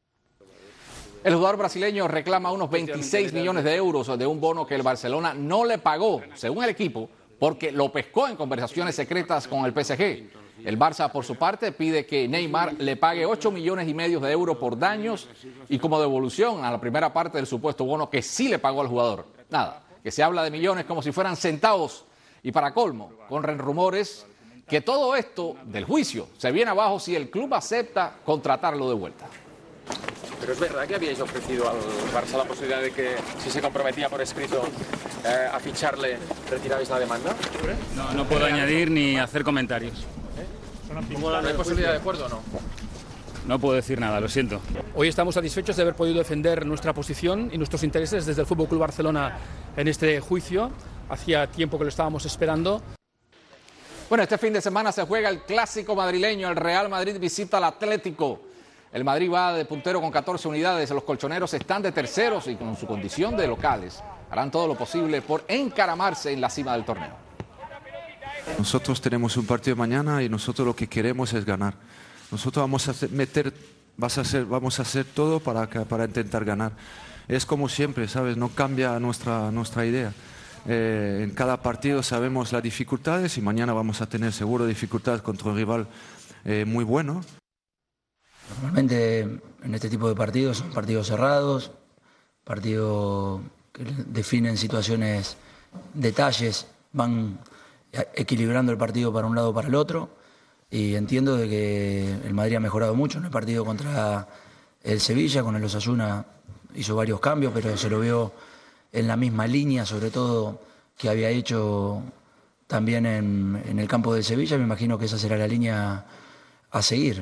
El jugador brasileño reclama unos veintiséis millones de euros de un bono que el Barcelona no le pagó, según el equipo, porque lo pescó en conversaciones secretas con el P S G. El Barça, por su parte, pide que Neymar le pague ocho millones y medio de euros por daños y como devolución a la primera parte del supuesto bono que sí le pagó al jugador. Nada, que se habla de millones como si fueran centavos. Y para colmo, corren rumores que todo esto del juicio se viene abajo si el club acepta contratarlo de vuelta.
Pero es verdad que habíais ofrecido al Barça la posibilidad de que, si se comprometía por escrito eh, a ficharle, retirabais la demanda.
No, no puedo añadir ni hacer comentarios.
¿No hay posibilidad de acuerdo o no?
No puedo decir nada, lo siento.
Hoy estamos satisfechos de haber podido defender nuestra posición y nuestros intereses desde el F C Barcelona en este juicio. Hacía tiempo que lo estábamos esperando.
Bueno, este fin de semana se juega el clásico madrileño. El Real Madrid visita al Atlético. El Madrid va de puntero con catorce unidades. Los colchoneros están de terceros y con su condición de locales harán todo lo posible por encaramarse en la cima del torneo.
Nosotros tenemos un partido mañana y nosotros lo que queremos es ganar. Nosotros vamos a hacer, meter, vas a hacer, vamos a hacer todo para, para intentar ganar. Es como siempre, ¿sabes? No cambia nuestra, nuestra idea. Eh, en cada partido sabemos las dificultades y mañana vamos a tener seguro dificultades contra un rival eh, muy bueno.
Normalmente en este tipo de partidos son partidos cerrados, partidos que definen situaciones, detalles, van equilibrando el partido para un lado o para el otro. Y entiendo de que el Madrid ha mejorado mucho en el partido contra el Sevilla, con el Osasuna hizo varios cambios, pero se lo veo en la misma línea, sobre todo que había hecho también en, en el campo del Sevilla. Me imagino que esa será la línea a seguir.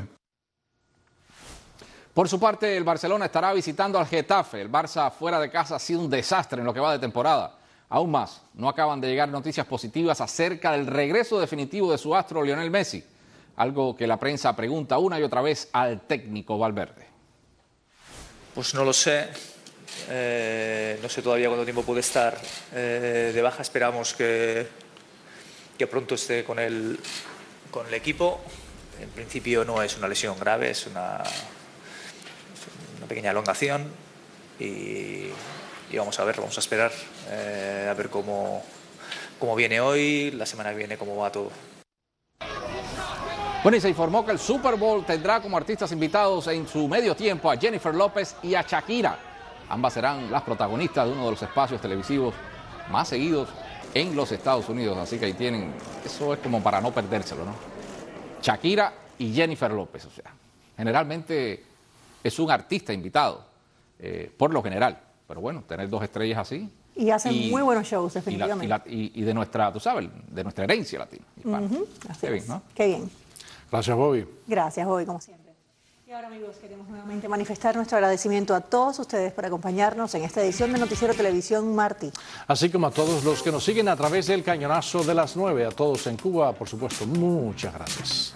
Por su parte, el Barcelona estará visitando al Getafe. El Barça fuera de casa ha sido un desastre en lo que va de temporada. Aún más, no acaban de llegar noticias positivas acerca del regreso definitivo de su astro Lionel Messi, algo que la prensa pregunta una y otra vez al técnico Valverde.
Pues no lo sé, eh, no sé todavía cuánto tiempo puede estar eh, de baja. Esperamos que, que pronto esté con el, con el equipo. En principio no es una lesión grave, es una, una pequeña elongación y, y vamos a ver, vamos a esperar eh, a ver cómo, cómo viene hoy, la semana que viene cómo va todo.
Bueno, y se informó que el Super Bowl tendrá como artistas invitados en su medio tiempo a Jennifer López y a Shakira. Ambas serán las protagonistas de uno de los espacios televisivos más seguidos en los Estados Unidos. Así que ahí tienen, eso es como para no perdérselo, ¿no? Shakira y Jennifer López, o sea, generalmente es un artista invitado, eh, por lo general. Pero bueno, tener dos estrellas así.
Y hacen
y,
muy buenos shows,
y, la,
definitivamente.
y, la, y, y de nuestra, tú sabes, de nuestra herencia latina.
Uh-huh, así
Qué
es.
bien, ¿no?
Qué bien.
Gracias, Bobby.
Gracias, Bobby, como siempre. Y ahora, amigos, queremos nuevamente manifestar nuestro agradecimiento a todos ustedes por acompañarnos en esta edición de Noticiero Televisión Martí.
Así como a todos los que nos siguen a través del cañonazo de las nueve, a todos en Cuba, por supuesto, muchas gracias.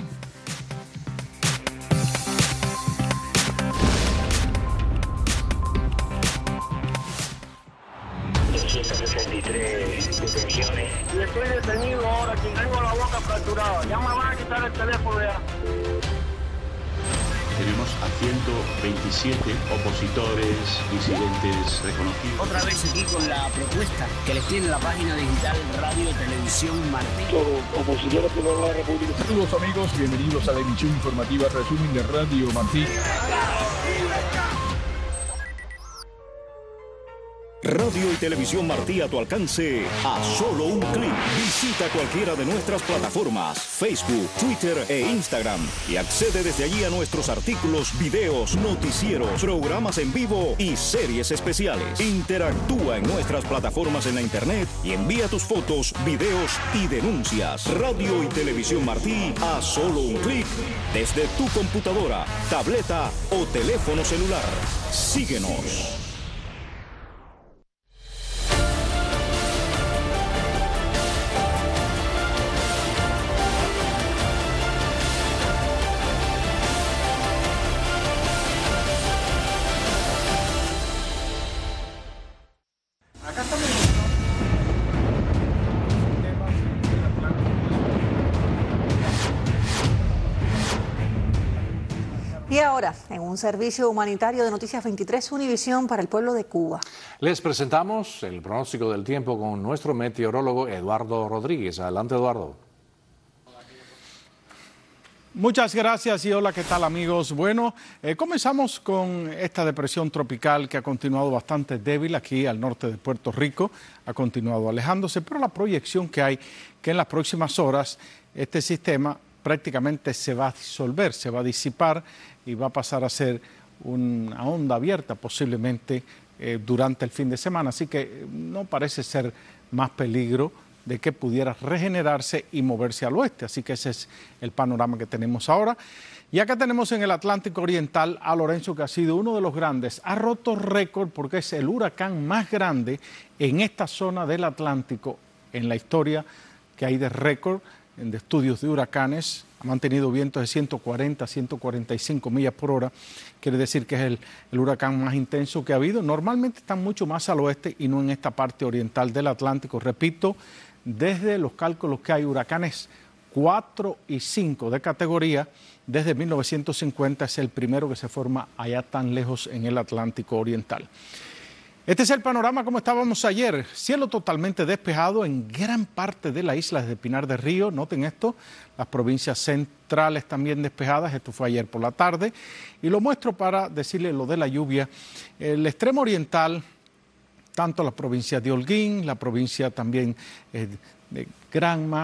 ciento sesenta y tres detenciones. Y estoy detenido ahora, que tengo la boca fracturada. Ya me van a quitar el teléfono ya.
Tenemos a ciento veintisiete opositores, disidentes reconocidos.
Otra vez aquí con la propuesta que les tiene la página digital Radio Televisión Martí.
Todos opositores de la República. Saludos, amigos, bienvenidos a la emisión informativa Resumen de Radio Martí.
Radio y Televisión Martí a tu alcance a solo un clic. Visita cualquiera de nuestras plataformas, Facebook, Twitter e Instagram y accede desde allí a nuestros artículos, videos, noticieros, programas en vivo y series especiales. Interactúa en nuestras plataformas en la internet y envía tus fotos, videos y denuncias. Radio y Televisión Martí a solo un clic desde tu computadora, tableta o teléfono celular. Síguenos.
Y ahora, en un servicio humanitario de Noticias veintitrés Univisión para el pueblo de Cuba.
Les presentamos el pronóstico del tiempo con nuestro meteorólogo Eduardo Rodríguez. Adelante, Eduardo.
Muchas gracias y hola, ¿qué tal, amigos? Bueno, eh, comenzamos con esta depresión tropical que ha continuado bastante débil aquí al norte de Puerto Rico, ha continuado alejándose, pero la proyección que hay que en las próximas horas este sistema prácticamente se va a disolver, se va a disipar y va a pasar a ser una onda abierta posiblemente eh, durante el fin de semana, así que no parece ser más peligro de que pudiera regenerarse y moverse al oeste. Así que ese es el panorama que tenemos ahora. Y acá tenemos en el Atlántico Oriental a Lorenzo, que ha sido uno de los grandes. Ha roto récord porque es el huracán más grande en esta zona del Atlántico en la historia que hay de récord de estudios de huracanes. Ha mantenido vientos de ciento cuarenta, ciento cuarenta y cinco millas por hora. Quiere decir que es el, el huracán más intenso que ha habido. Normalmente están mucho más al oeste y no en esta parte oriental del Atlántico. Repito, desde los cálculos que hay huracanes cuatro y cinco de categoría, desde mil novecientos cincuenta es el primero que se forma allá tan lejos en el Atlántico Oriental. Este es el panorama como estábamos ayer, cielo totalmente despejado en gran parte de la isla de Pinar del Río, noten esto, las provincias centrales también despejadas, esto fue ayer por la tarde, y lo muestro para decirle lo de la lluvia. El extremo oriental, tanto la provincia de Holguín, la provincia también eh, de Granma,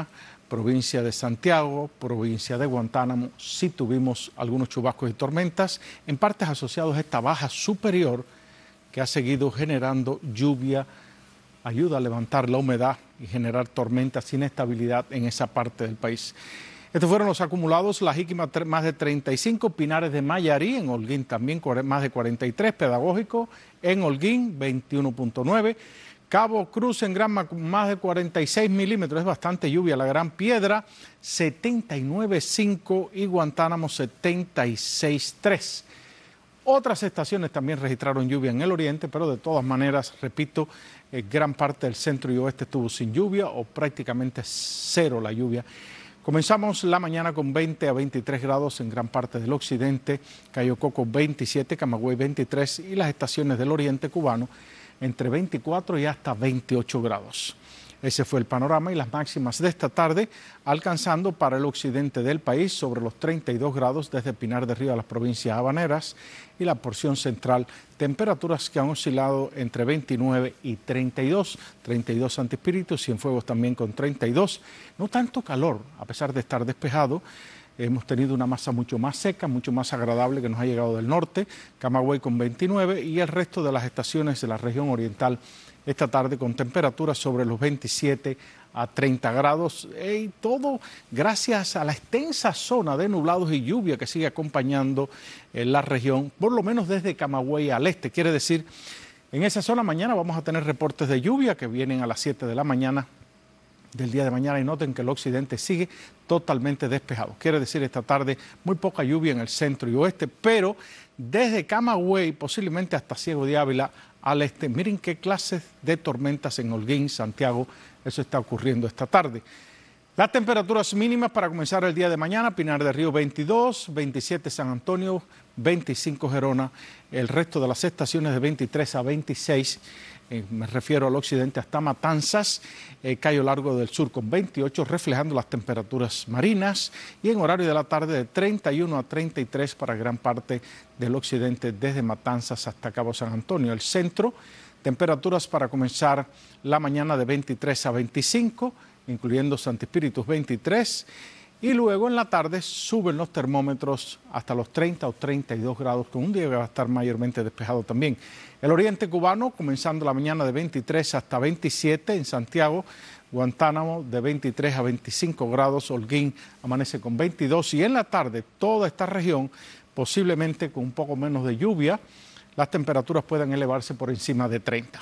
provincia de Santiago, provincia de Guantánamo, sí tuvimos algunos chubascos y tormentas, en partes asociados a esta baja superior que ha seguido generando lluvia, ayuda a levantar la humedad y generar tormentas, inestabilidad en esa parte del país. Estos fueron los acumulados: La Jíquima más de treinta y cinco, Pinares de Mayarí, en Holguín también más de cuarenta y tres, Pedagógico en Holguín veintiuno punto nueve, Cabo Cruz en Granma más de cuarenta y seis milímetros, es bastante lluvia. La Gran Piedra setenta y nueve punto cinco y Guantánamo setenta y seis punto tres. Otras estaciones también registraron lluvia en el oriente, pero de todas maneras, repito, eh, gran parte del centro y oeste estuvo sin lluvia o prácticamente cero la lluvia. Comenzamos la mañana con veinte a veintitrés grados en gran parte del occidente, Cayo Coco veintisiete, Camagüey veintitrés y las estaciones del oriente cubano entre veinticuatro y hasta veintiocho grados. Ese fue el panorama y las máximas de esta tarde, alcanzando para el occidente del país sobre los treinta y dos grados desde Pinar del Río a las provincias habaneras y la porción central, temperaturas que han oscilado entre veintinueve y treinta y dos, treinta y dos Santi Espíritu, Cienfuegos también con treinta y dos, no tanto calor, a pesar de estar despejado. Hemos tenido una masa mucho más seca, mucho más agradable que nos ha llegado del norte, Camagüey con veintinueve y el resto de las estaciones de la región oriental esta tarde con temperaturas sobre los veintisiete a treinta grados y todo gracias a la extensa zona de nublados y lluvia que sigue acompañando en la región, por lo menos desde Camagüey al este. Quiere decir, en esa zona mañana vamos a tener reportes de lluvia que vienen a las siete de la mañana del día de mañana y noten que el occidente sigue totalmente despejado. Quiere decir, esta tarde muy poca lluvia en el centro y oeste, pero desde Camagüey, posiblemente hasta Ciego de Ávila al este. Miren qué clases de tormentas en Holguín, Santiago, eso está ocurriendo esta tarde. Las temperaturas mínimas para comenzar el día de mañana: Pinar del Río veintidós, veintisiete San Antonio, veinticinco Gerona, el resto de las estaciones de veintitrés a veintiséis, eh, me refiero al occidente hasta Matanzas, eh, Cayo Largo del Sur con veintiocho, reflejando las temperaturas marinas, y en horario de la tarde de treinta y uno a treinta y tres para gran parte del occidente, desde Matanzas hasta Cabo San Antonio. El centro, temperaturas para comenzar la mañana de veintitrés a veinticinco, incluyendo Santi Espíritus veintitrés, y luego en la tarde suben los termómetros hasta los treinta o treinta y dos grados, con un día que va a estar mayormente despejado también. El oriente cubano, comenzando la mañana de veintitrés hasta veintisiete en Santiago, Guantánamo de veintitrés a veinticinco grados, Holguín amanece con veintidós, y en la tarde toda esta región posiblemente con un poco menos de lluvia, las temperaturas puedan elevarse por encima de treinta.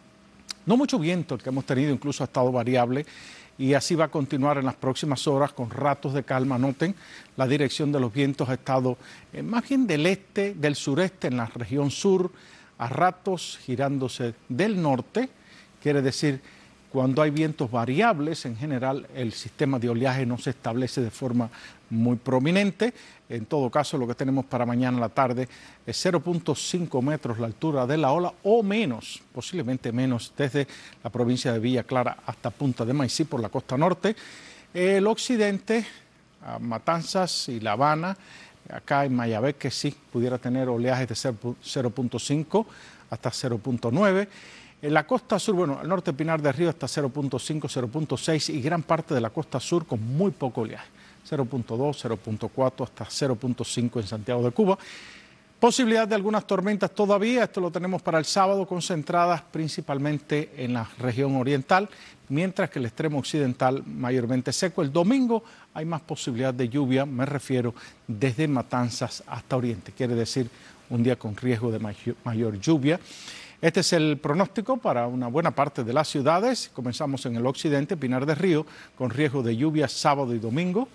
No mucho viento el que hemos tenido, incluso ha estado variable, y así va a continuar en las próximas horas con ratos de calma. Noten, la dirección de los vientos ha estado eh, más bien del este, del sureste en la región sur, a ratos girándose del norte. Quiere decir, cuando hay vientos variables, en general el sistema de oleaje no se establece de forma muy prominente. En todo caso, lo que tenemos para mañana a la tarde es cero punto cinco metros la altura de la ola, o menos, posiblemente menos, desde la provincia de Villa Clara hasta Punta de Maicí por la costa norte. El occidente, Matanzas y La Habana, acá en Mayabé, que sí pudiera tener oleajes de cero punto cinco hasta cero punto nueve. En la costa sur, bueno, al norte de Pinar del Río hasta cero punto cinco, cero punto seis, y gran parte de la costa sur con muy poco oleaje, cero punto dos, cero punto cuatro hasta cero punto cinco en Santiago de Cuba. Posibilidad de algunas tormentas todavía, esto lo tenemos para el sábado, concentradas principalmente en la región oriental, mientras que el extremo occidental mayormente seco. El domingo hay más posibilidad de lluvia, me refiero desde Matanzas hasta Oriente, quiere decir un día con riesgo de mayor, mayor lluvia. Este es el pronóstico para una buena parte de las ciudades. Comenzamos en el occidente, Pinar del Río, con riesgo de lluvia sábado y domingo.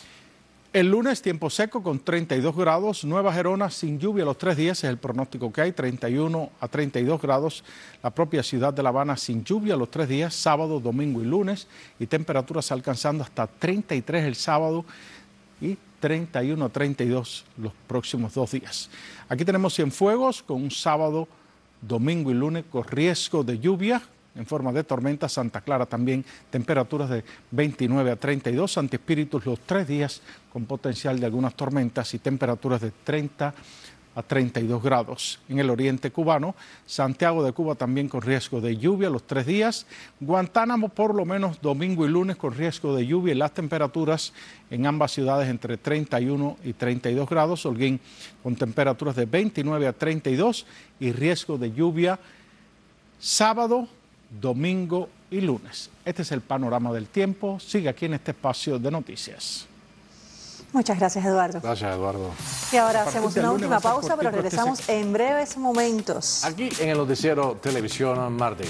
El lunes, tiempo seco con treinta y dos grados. Nueva Gerona sin lluvia los tres días, es el pronóstico que hay, treinta y uno a treinta y dos grados. La propia ciudad de La Habana sin lluvia los tres días, sábado, domingo y lunes. Y temperaturas alcanzando hasta treinta y tres el sábado y treinta y uno a treinta y dos los próximos dos días. Aquí tenemos Cienfuegos con un sábado, domingo y lunes con riesgo de lluvia en forma de tormenta. Santa Clara también, temperaturas de veintinueve a treinta y dos. Santi Espíritus los tres días con potencial de algunas tormentas y temperaturas de treinta a treinta y dos grados. En el oriente cubano, Santiago de Cuba también con riesgo de lluvia los tres días. Guantánamo por lo menos domingo y lunes con riesgo de lluvia y las temperaturas en ambas ciudades entre treinta y uno y treinta y dos grados. Holguín con temperaturas de veintinueve a treinta y dos y riesgo de lluvia sábado, domingo y lunes. Este es el panorama del tiempo. Sigue aquí en este espacio de noticias.
Muchas gracias, Eduardo.
Gracias, Eduardo.
Y ahora hacemos una última pausa, pero regresamos en breves momentos.
Aquí en el noticiero Televisión Martí.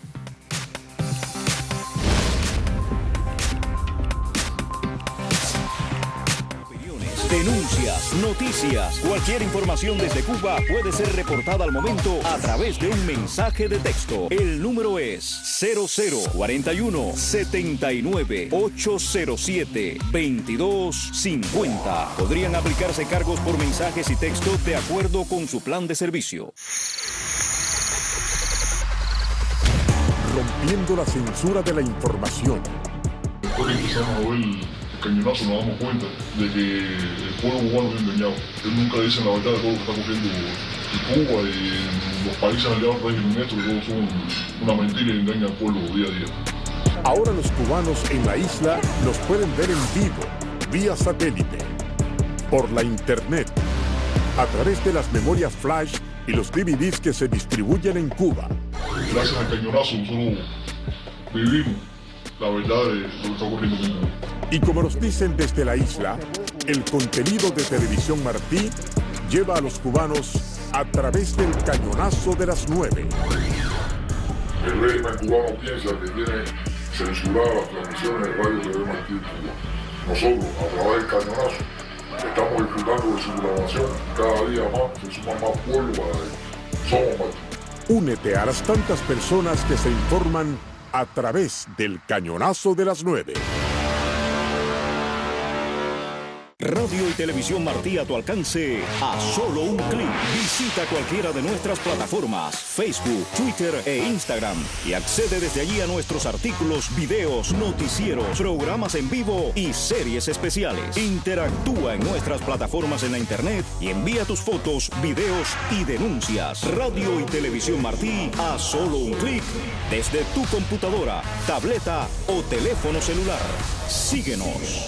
Denuncias, noticias, cualquier información desde Cuba puede ser reportada al momento a través de un mensaje de texto. El número es cero cero cuarenta y uno, setenta y nueve, ochocientos siete, veintidós cincuenta. Podrían aplicarse cargos por mensajes y texto de acuerdo con su plan de servicio.
Rompiendo la censura de la información.
Después que empezamos a ver el cañonazo nos damos cuenta de que el pueblo cubano es engañado. Él nunca dice la verdad de todo lo que está ocurriendo en Cuba y en los países aliados régimen nuestro, que todos son una mentira y engañan al pueblo día a día.
Ahora los cubanos en la isla los pueden ver en vivo, vía satélite, por la internet, a través de las memorias flash y los D V Ds que se distribuyen en Cuba.
Gracias al cañonazo nosotros vivimos la verdad de lo que está ocurriendo en Cuba.
Y como nos dicen desde la isla, el contenido de Televisión Martí lleva a los cubanos a través del cañonazo de las nueve.
El régimen cubano piensa que tiene censuradas las transmisiones de radio Televisión Martí en Cuba. Nosotros, a través del cañonazo, estamos disfrutando de su programación. Cada día más se suma más pueblo para ellos. Somos Martí.
Únete a las tantas personas que se informan a través del cañonazo de las nueve.
Radio y Televisión Martí a tu alcance a solo un clic. Visita cualquiera de nuestras plataformas, Facebook, Twitter e Instagram y accede desde allí a nuestros artículos, videos, noticieros, programas en vivo y series especiales. Interactúa en nuestras plataformas en la internet y envía tus fotos, videos y denuncias. Radio y Televisión Martí a solo un clic desde tu computadora, tableta o teléfono celular. Síguenos.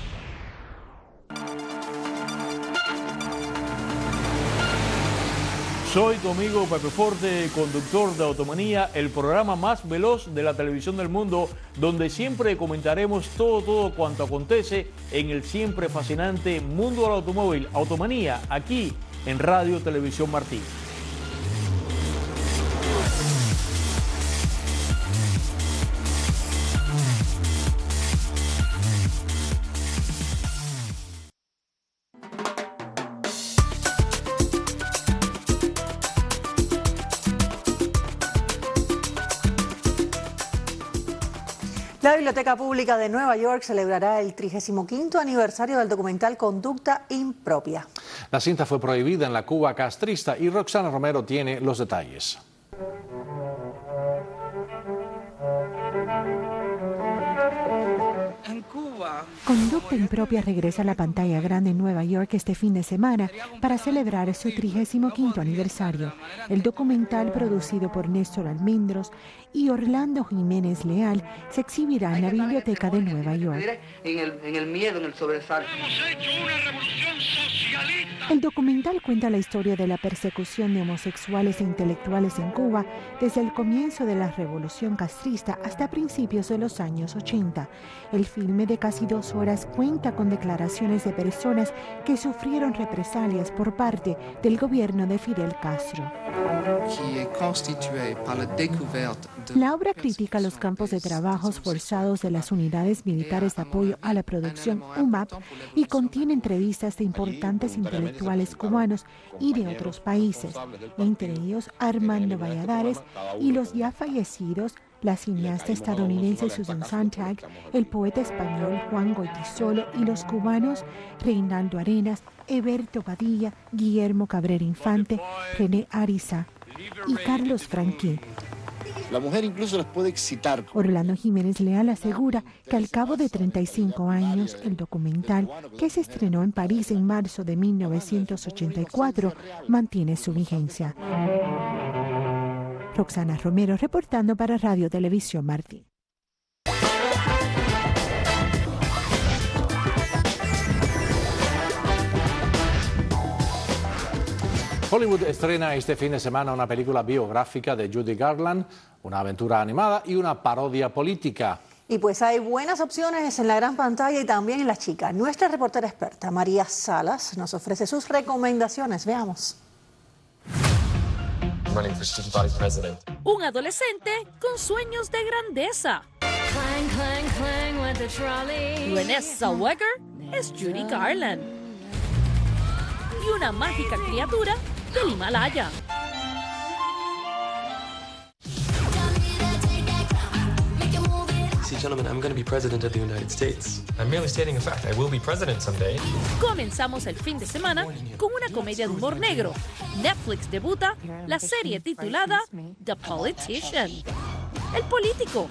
Soy tu amigo Pepe Forte, conductor de Automanía, el programa más veloz de la televisión del mundo, donde siempre comentaremos todo, todo cuanto acontece en el siempre fascinante mundo del automóvil. Automanía, aquí en Radio Televisión Martí.
La Biblioteca Pública de Nueva York celebrará el trigésimo quinto aniversario del documental Conducta Impropia.
La cinta fue prohibida en la Cuba castrista y Roxana Romero tiene los detalles.
Conducta Impropia regresa a la pantalla grande en Nueva York este fin de semana para celebrar su trigésimo quinto aniversario. El documental, producido por Néstor Almendros y Orlando Jiménez Leal, se exhibirá en la Biblioteca de Nueva York.
En el, en el miedo, en el sobresalto.
El documental cuenta la historia de la persecución de homosexuales e intelectuales en Cuba desde el comienzo de la revolución castrista hasta principios de los años ochenta. El filme de casi dos horas cuenta con declaraciones de personas que sufrieron represalias por parte del gobierno de Fidel Castro. La obra critica los campos de trabajos forzados de las unidades militares de apoyo a la producción U M A P y contiene entrevistas de importantes intelectuales cubanos y de otros países, entre ellos Armando Valladares y los ya fallecidos, la cineasta estadounidense Susan Sontag, el poeta español Juan Goytisolo y los cubanos Reinaldo Arenas, Eberto Padilla, Guillermo Cabrera Infante, René Ariza y Carlos Franqui.
La mujer incluso las puede excitar.
Orlando Jiménez Leal asegura que al cabo de treinta y cinco años, el documental, que se estrenó en París en marzo de mil novecientos ochenta y cuatro, mantiene su vigencia. Roxana Romero reportando para Radio Televisión Martín.
Hollywood estrena este fin de semana una película biográfica de Judy Garland, una aventura animada y una parodia política.
Y pues hay buenas opciones en la gran pantalla y también en las chicas. Nuestra reportera experta, María Salas, nos ofrece sus recomendaciones. Veamos.
Un adolescente con sueños de grandeza. Clang, clang, clang with the trolley. Renée Zellweger es Judy Garland. Y una mágica criatura del Himalaya.
See, gentlemen, I'm going to be president of the United States. I'm merely stating a fact. I will be president someday.
Comenzamos el fin de semana con una comedia de humor negro. Netflix debuta la serie titulada The Politician. El político.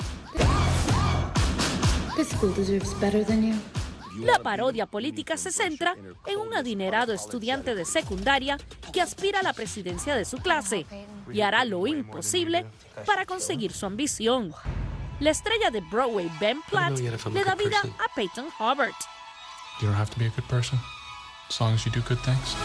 This school deserves better than you.
La parodia política se centra en un adinerado estudiante de secundaria que aspira a la presidencia de su clase y hará lo imposible para conseguir su ambición. La estrella de Broadway, Ben Platt, le da vida a Peyton Hubbard.
You don't have to be a good person, as long as you do good things.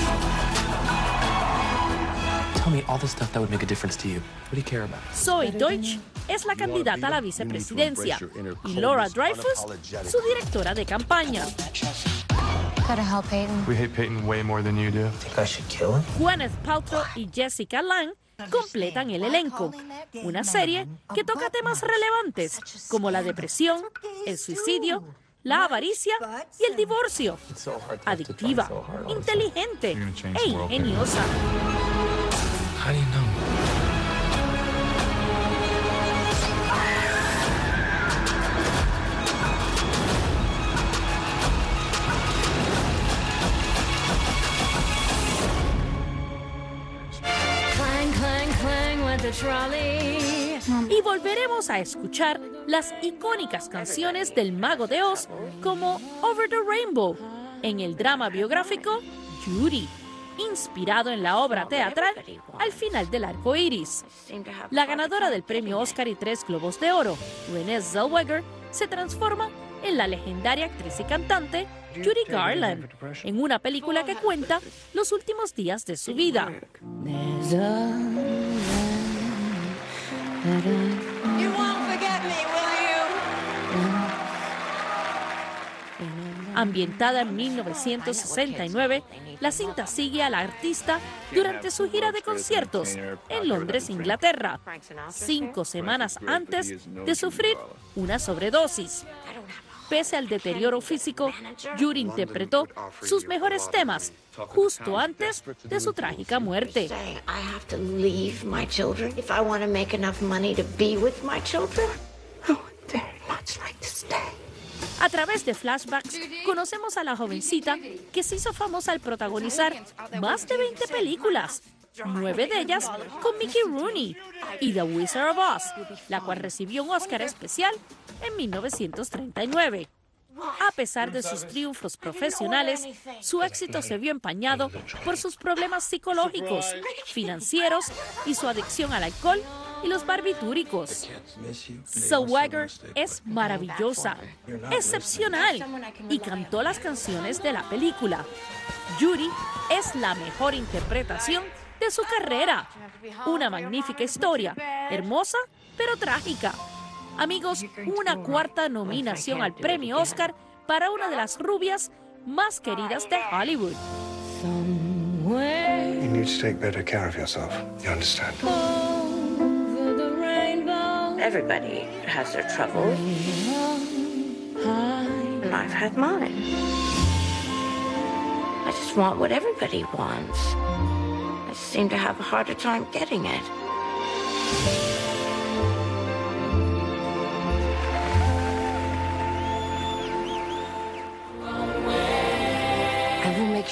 Tell me all the stuff that would make a difference to you. What do you care about?
Zoe Deutch es la candidata a la vicepresidencia y Laura Dreyfus, su directora de campaña.
Gotta help Peyton.
We hate Peyton way more than you do.
Think I should kill him?
Gwyneth Paltrow y Jessica Lange completan el elenco. Una serie que toca temas relevantes como la depresión, el suicidio, la avaricia y el divorcio. Adictiva, inteligente e ingeniosa.
How do you know?
Y volveremos a escuchar las icónicas canciones del Mago de Oz como Over the Rainbow en el drama biográfico Judy, inspirado en la obra teatral Al final del arco iris. La ganadora del premio Oscar y tres Globos de Oro, Renée Zellweger, se transforma en la legendaria actriz y cantante Judy Garland en una película que cuenta los últimos días de su vida.
You won't forget me, will you?
Ambientada en mil novecientos sesenta y nueve, la cinta sigue a la artista durante su gira de conciertos en Londres, Inglaterra, cinco semanas antes de sufrir una sobredosis. Pese al deterioro físico, Judy interpretó sus mejores temas justo antes de su trágica muerte. A través de flashbacks, conocemos a la jovencita que se hizo famosa al protagonizar más de veinte películas, nueve de ellas con Mickey Rooney, y The Wizard of Oz, la cual recibió un Oscar especial en mil novecientos treinta y nueve. A pesar de sus triunfos profesionales, su éxito se vio empañado por sus problemas psicológicos, financieros y su adicción al alcohol y los barbitúricos. Zellweger es maravillosa, excepcional y cantó las canciones de la película. Judy es la mejor interpretación de su carrera. Una magnífica historia, hermosa pero trágica. Amigos, una cuarta nominación al premio Oscar para una de las rubias más queridas de Hollywood.
You need to take better care of yourself. You understand?
Everybody has their troubles. And I've had mine. I just want what everybody wants. I just seem to have a harder time getting it.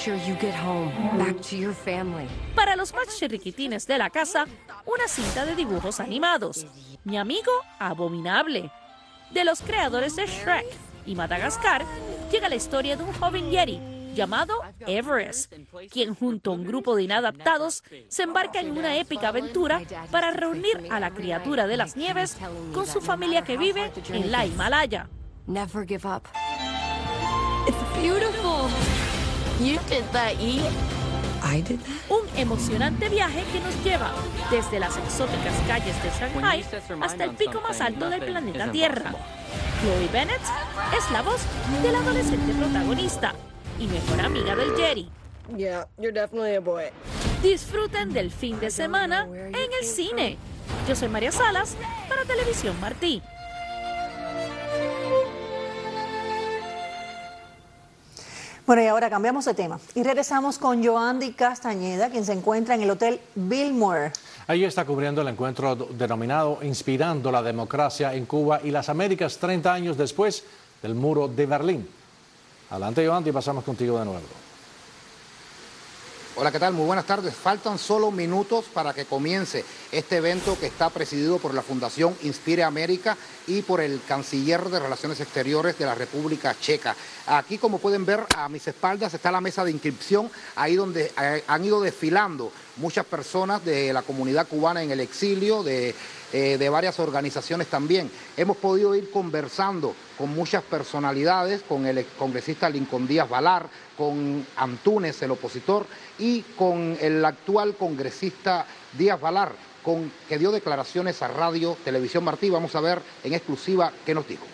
sure you get home, back to your family. Para los más chirriquitines de la casa, una cinta de dibujos animados. Mi amigo abominable. De los creadores de Shrek y Madagascar, llega la historia de un joven Yeti llamado Everest, quien junto a un grupo de inadaptados se embarca en una épica aventura para reunir a la criatura de las nieves con su familia que vive en la Himalaya.
Never give up. It's beautiful. You did that, Yi. I did that.
Un emocionante viaje que nos lleva desde las exóticas calles de Shanghai hasta el pico más alto del planeta Tierra. Chloe Bennett es la voz del adolescente protagonista y mejor amiga del Yeti.
Yeah, you're definitely a boy.
Disfruten del fin de semana en el cine. Yo soy María Salas para Televisión Martí.
Bueno, y ahora cambiamos de tema y regresamos con Yoandi Castañeda, quien se encuentra en el Hotel Biltmore.
Ahí está cubriendo el encuentro denominado Inspirando la Democracia en Cuba y las Américas treinta años después del Muro de Berlín. Adelante, Yoandi, pasamos contigo de nuevo.
Hola, ¿qué tal? Muy buenas tardes. Faltan solo minutos para que comience este evento que está presidido por la Fundación Inspire América y por el canciller de Relaciones Exteriores de la República Checa. Aquí, como pueden ver, a mis espaldas está la mesa de inscripción, ahí donde eh, han ido desfilando muchas personas de la comunidad cubana en el exilio, de, eh, de varias organizaciones también. Hemos podido ir conversando con muchas personalidades, con el congresista Lincoln Díaz Valar, con Antúnez, el opositor, y con el actual congresista Díaz Valar, con, que dio declaraciones a Radio Televisión Martí. Vamos a ver en exclusiva qué nos dijo.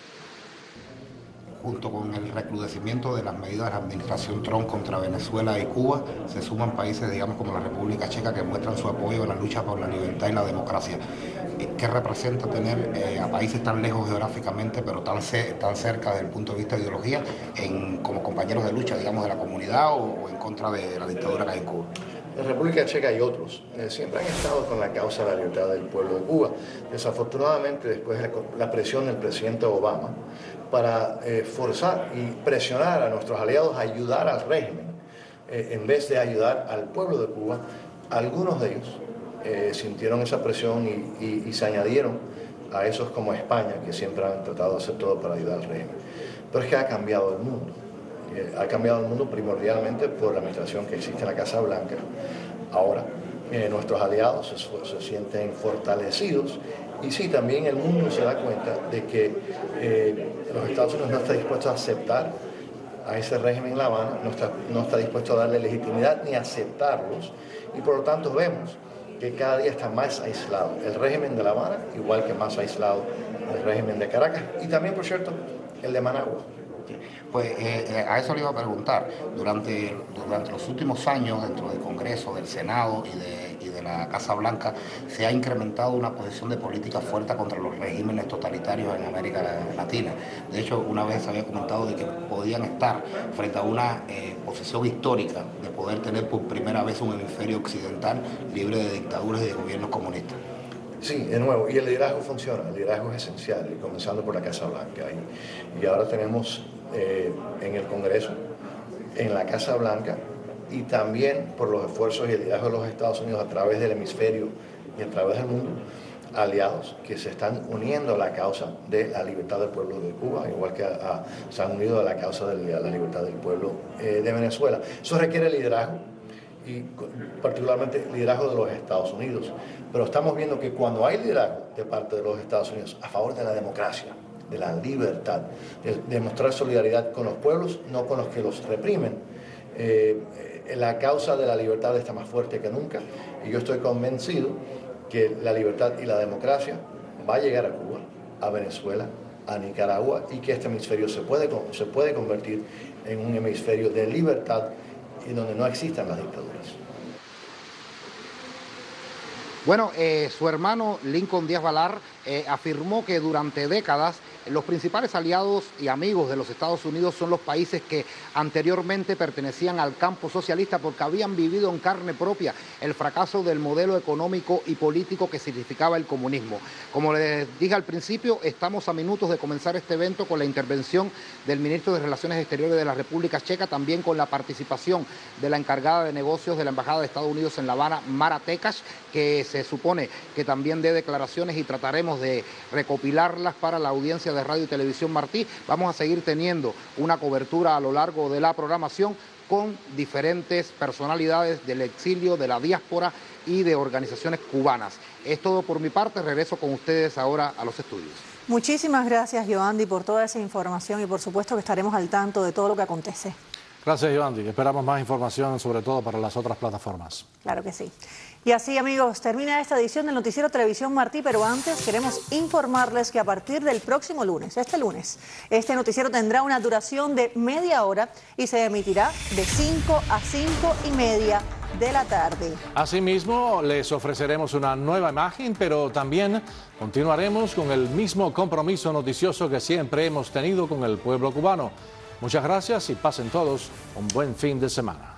Junto con el recrudecimiento de las medidas de la administración Trump contra Venezuela y Cuba, se suman países, digamos, como la República Checa, que muestran su apoyo en la lucha por la libertad y la democracia. ¿Qué representa tener eh, a países tan lejos geográficamente, pero tan, ce tan cerca desde el punto de vista de ideología, en, como compañeros de lucha, digamos, de la comunidad o, o en contra de la dictadura que hay en Cuba?
La República Checa y otros eh, siempre han estado con la causa de la libertad del pueblo de Cuba. Desafortunadamente, después de la presión del presidente Obama para eh, forzar y presionar a nuestros aliados a ayudar al régimen, eh, en vez de ayudar al pueblo de Cuba, algunos de ellos eh, sintieron esa presión y, y, y se añadieron a esos como España, que siempre han tratado de hacer todo para ayudar al régimen. Pero es que ha cambiado el mundo. Ha cambiado el mundo primordialmente por la administración que existe en la Casa Blanca. Ahora, eh, nuestros aliados se, se sienten fortalecidos y sí, también el mundo se da cuenta de que eh, los Estados Unidos no está dispuesto a aceptar a ese régimen en La Habana, no está, no está dispuesto a darle legitimidad ni a aceptarlos, y por lo tanto vemos que cada día está más aislado el régimen de La Habana, igual que más aislado el régimen de Caracas y también, por cierto, el de Managua.
Pues eh, a eso le iba a preguntar. Durante, durante los últimos años, dentro del Congreso, del Senado y de, y de la Casa Blanca, se ha incrementado una posición de política fuerte contra los regímenes totalitarios en América Latina. De hecho, una vez se había comentado de que podían estar frente a una eh, posición histórica de poder tener por primera vez un hemisferio occidental libre de dictaduras y de gobiernos comunistas.
Sí, de nuevo, y el liderazgo funciona, el liderazgo es esencial, comenzando por la Casa Blanca. Y, y ahora tenemos eh, en el Congreso, en la Casa Blanca, y también por los esfuerzos y el liderazgo de los Estados Unidos a través del hemisferio y a través del mundo, aliados que se están uniendo a la causa de la libertad del pueblo de Cuba, igual que a, a, se han unido a la causa de la libertad del pueblo eh, de Venezuela. Eso requiere liderazgo, y particularmente liderazgo de los Estados Unidos. Pero estamos viendo que cuando hay liderazgo de parte de los Estados Unidos a favor de la democracia, de la libertad, de, de mostrar solidaridad con los pueblos, no con los que los reprimen, eh, la causa de la libertad está más fuerte que nunca, y yo estoy convencido que la libertad y la democracia va a llegar a Cuba, a Venezuela, a Nicaragua, y que este hemisferio se puede, se puede convertir en un hemisferio de libertad y donde no existan las dictaduras.
Bueno, eh, su hermano Lincoln Díaz Balart eh, afirmó que durante décadas los principales aliados y amigos de los Estados Unidos son los países que anteriormente pertenecían al campo socialista porque habían vivido en carne propia el fracaso del modelo económico y político que significaba el comunismo. Como les dije al principio, estamos a minutos de comenzar este evento con la intervención del ministro de Relaciones Exteriores de la República Checa, también con la participación de la encargada de negocios de la Embajada de Estados Unidos en La Habana, Mara Tekac, que se supone que también dé declaraciones y trataremos de recopilarlas para la audiencia de Radio y Televisión Martí. Vamos a seguir teniendo una cobertura a lo largo de la programación con diferentes personalidades del exilio, de la diáspora y de organizaciones cubanas. Es todo por mi parte, regreso con ustedes ahora a los estudios.
Muchísimas gracias, Yoandi, por toda esa información y por supuesto que estaremos al tanto de todo lo que acontece.
Gracias, Yoandi. Esperamos más información, sobre todo para las otras plataformas.
Claro que sí. Y así, amigos, termina esta edición del Noticiero Televisión Martí, pero antes queremos informarles que a partir del próximo lunes, este lunes, este noticiero tendrá una duración de media hora y se emitirá de cinco a cinco y media de la tarde.
Asimismo, les ofreceremos una nueva imagen, pero también continuaremos con el mismo compromiso noticioso que siempre hemos tenido con el pueblo cubano. Muchas gracias y pasen todos un buen fin de semana.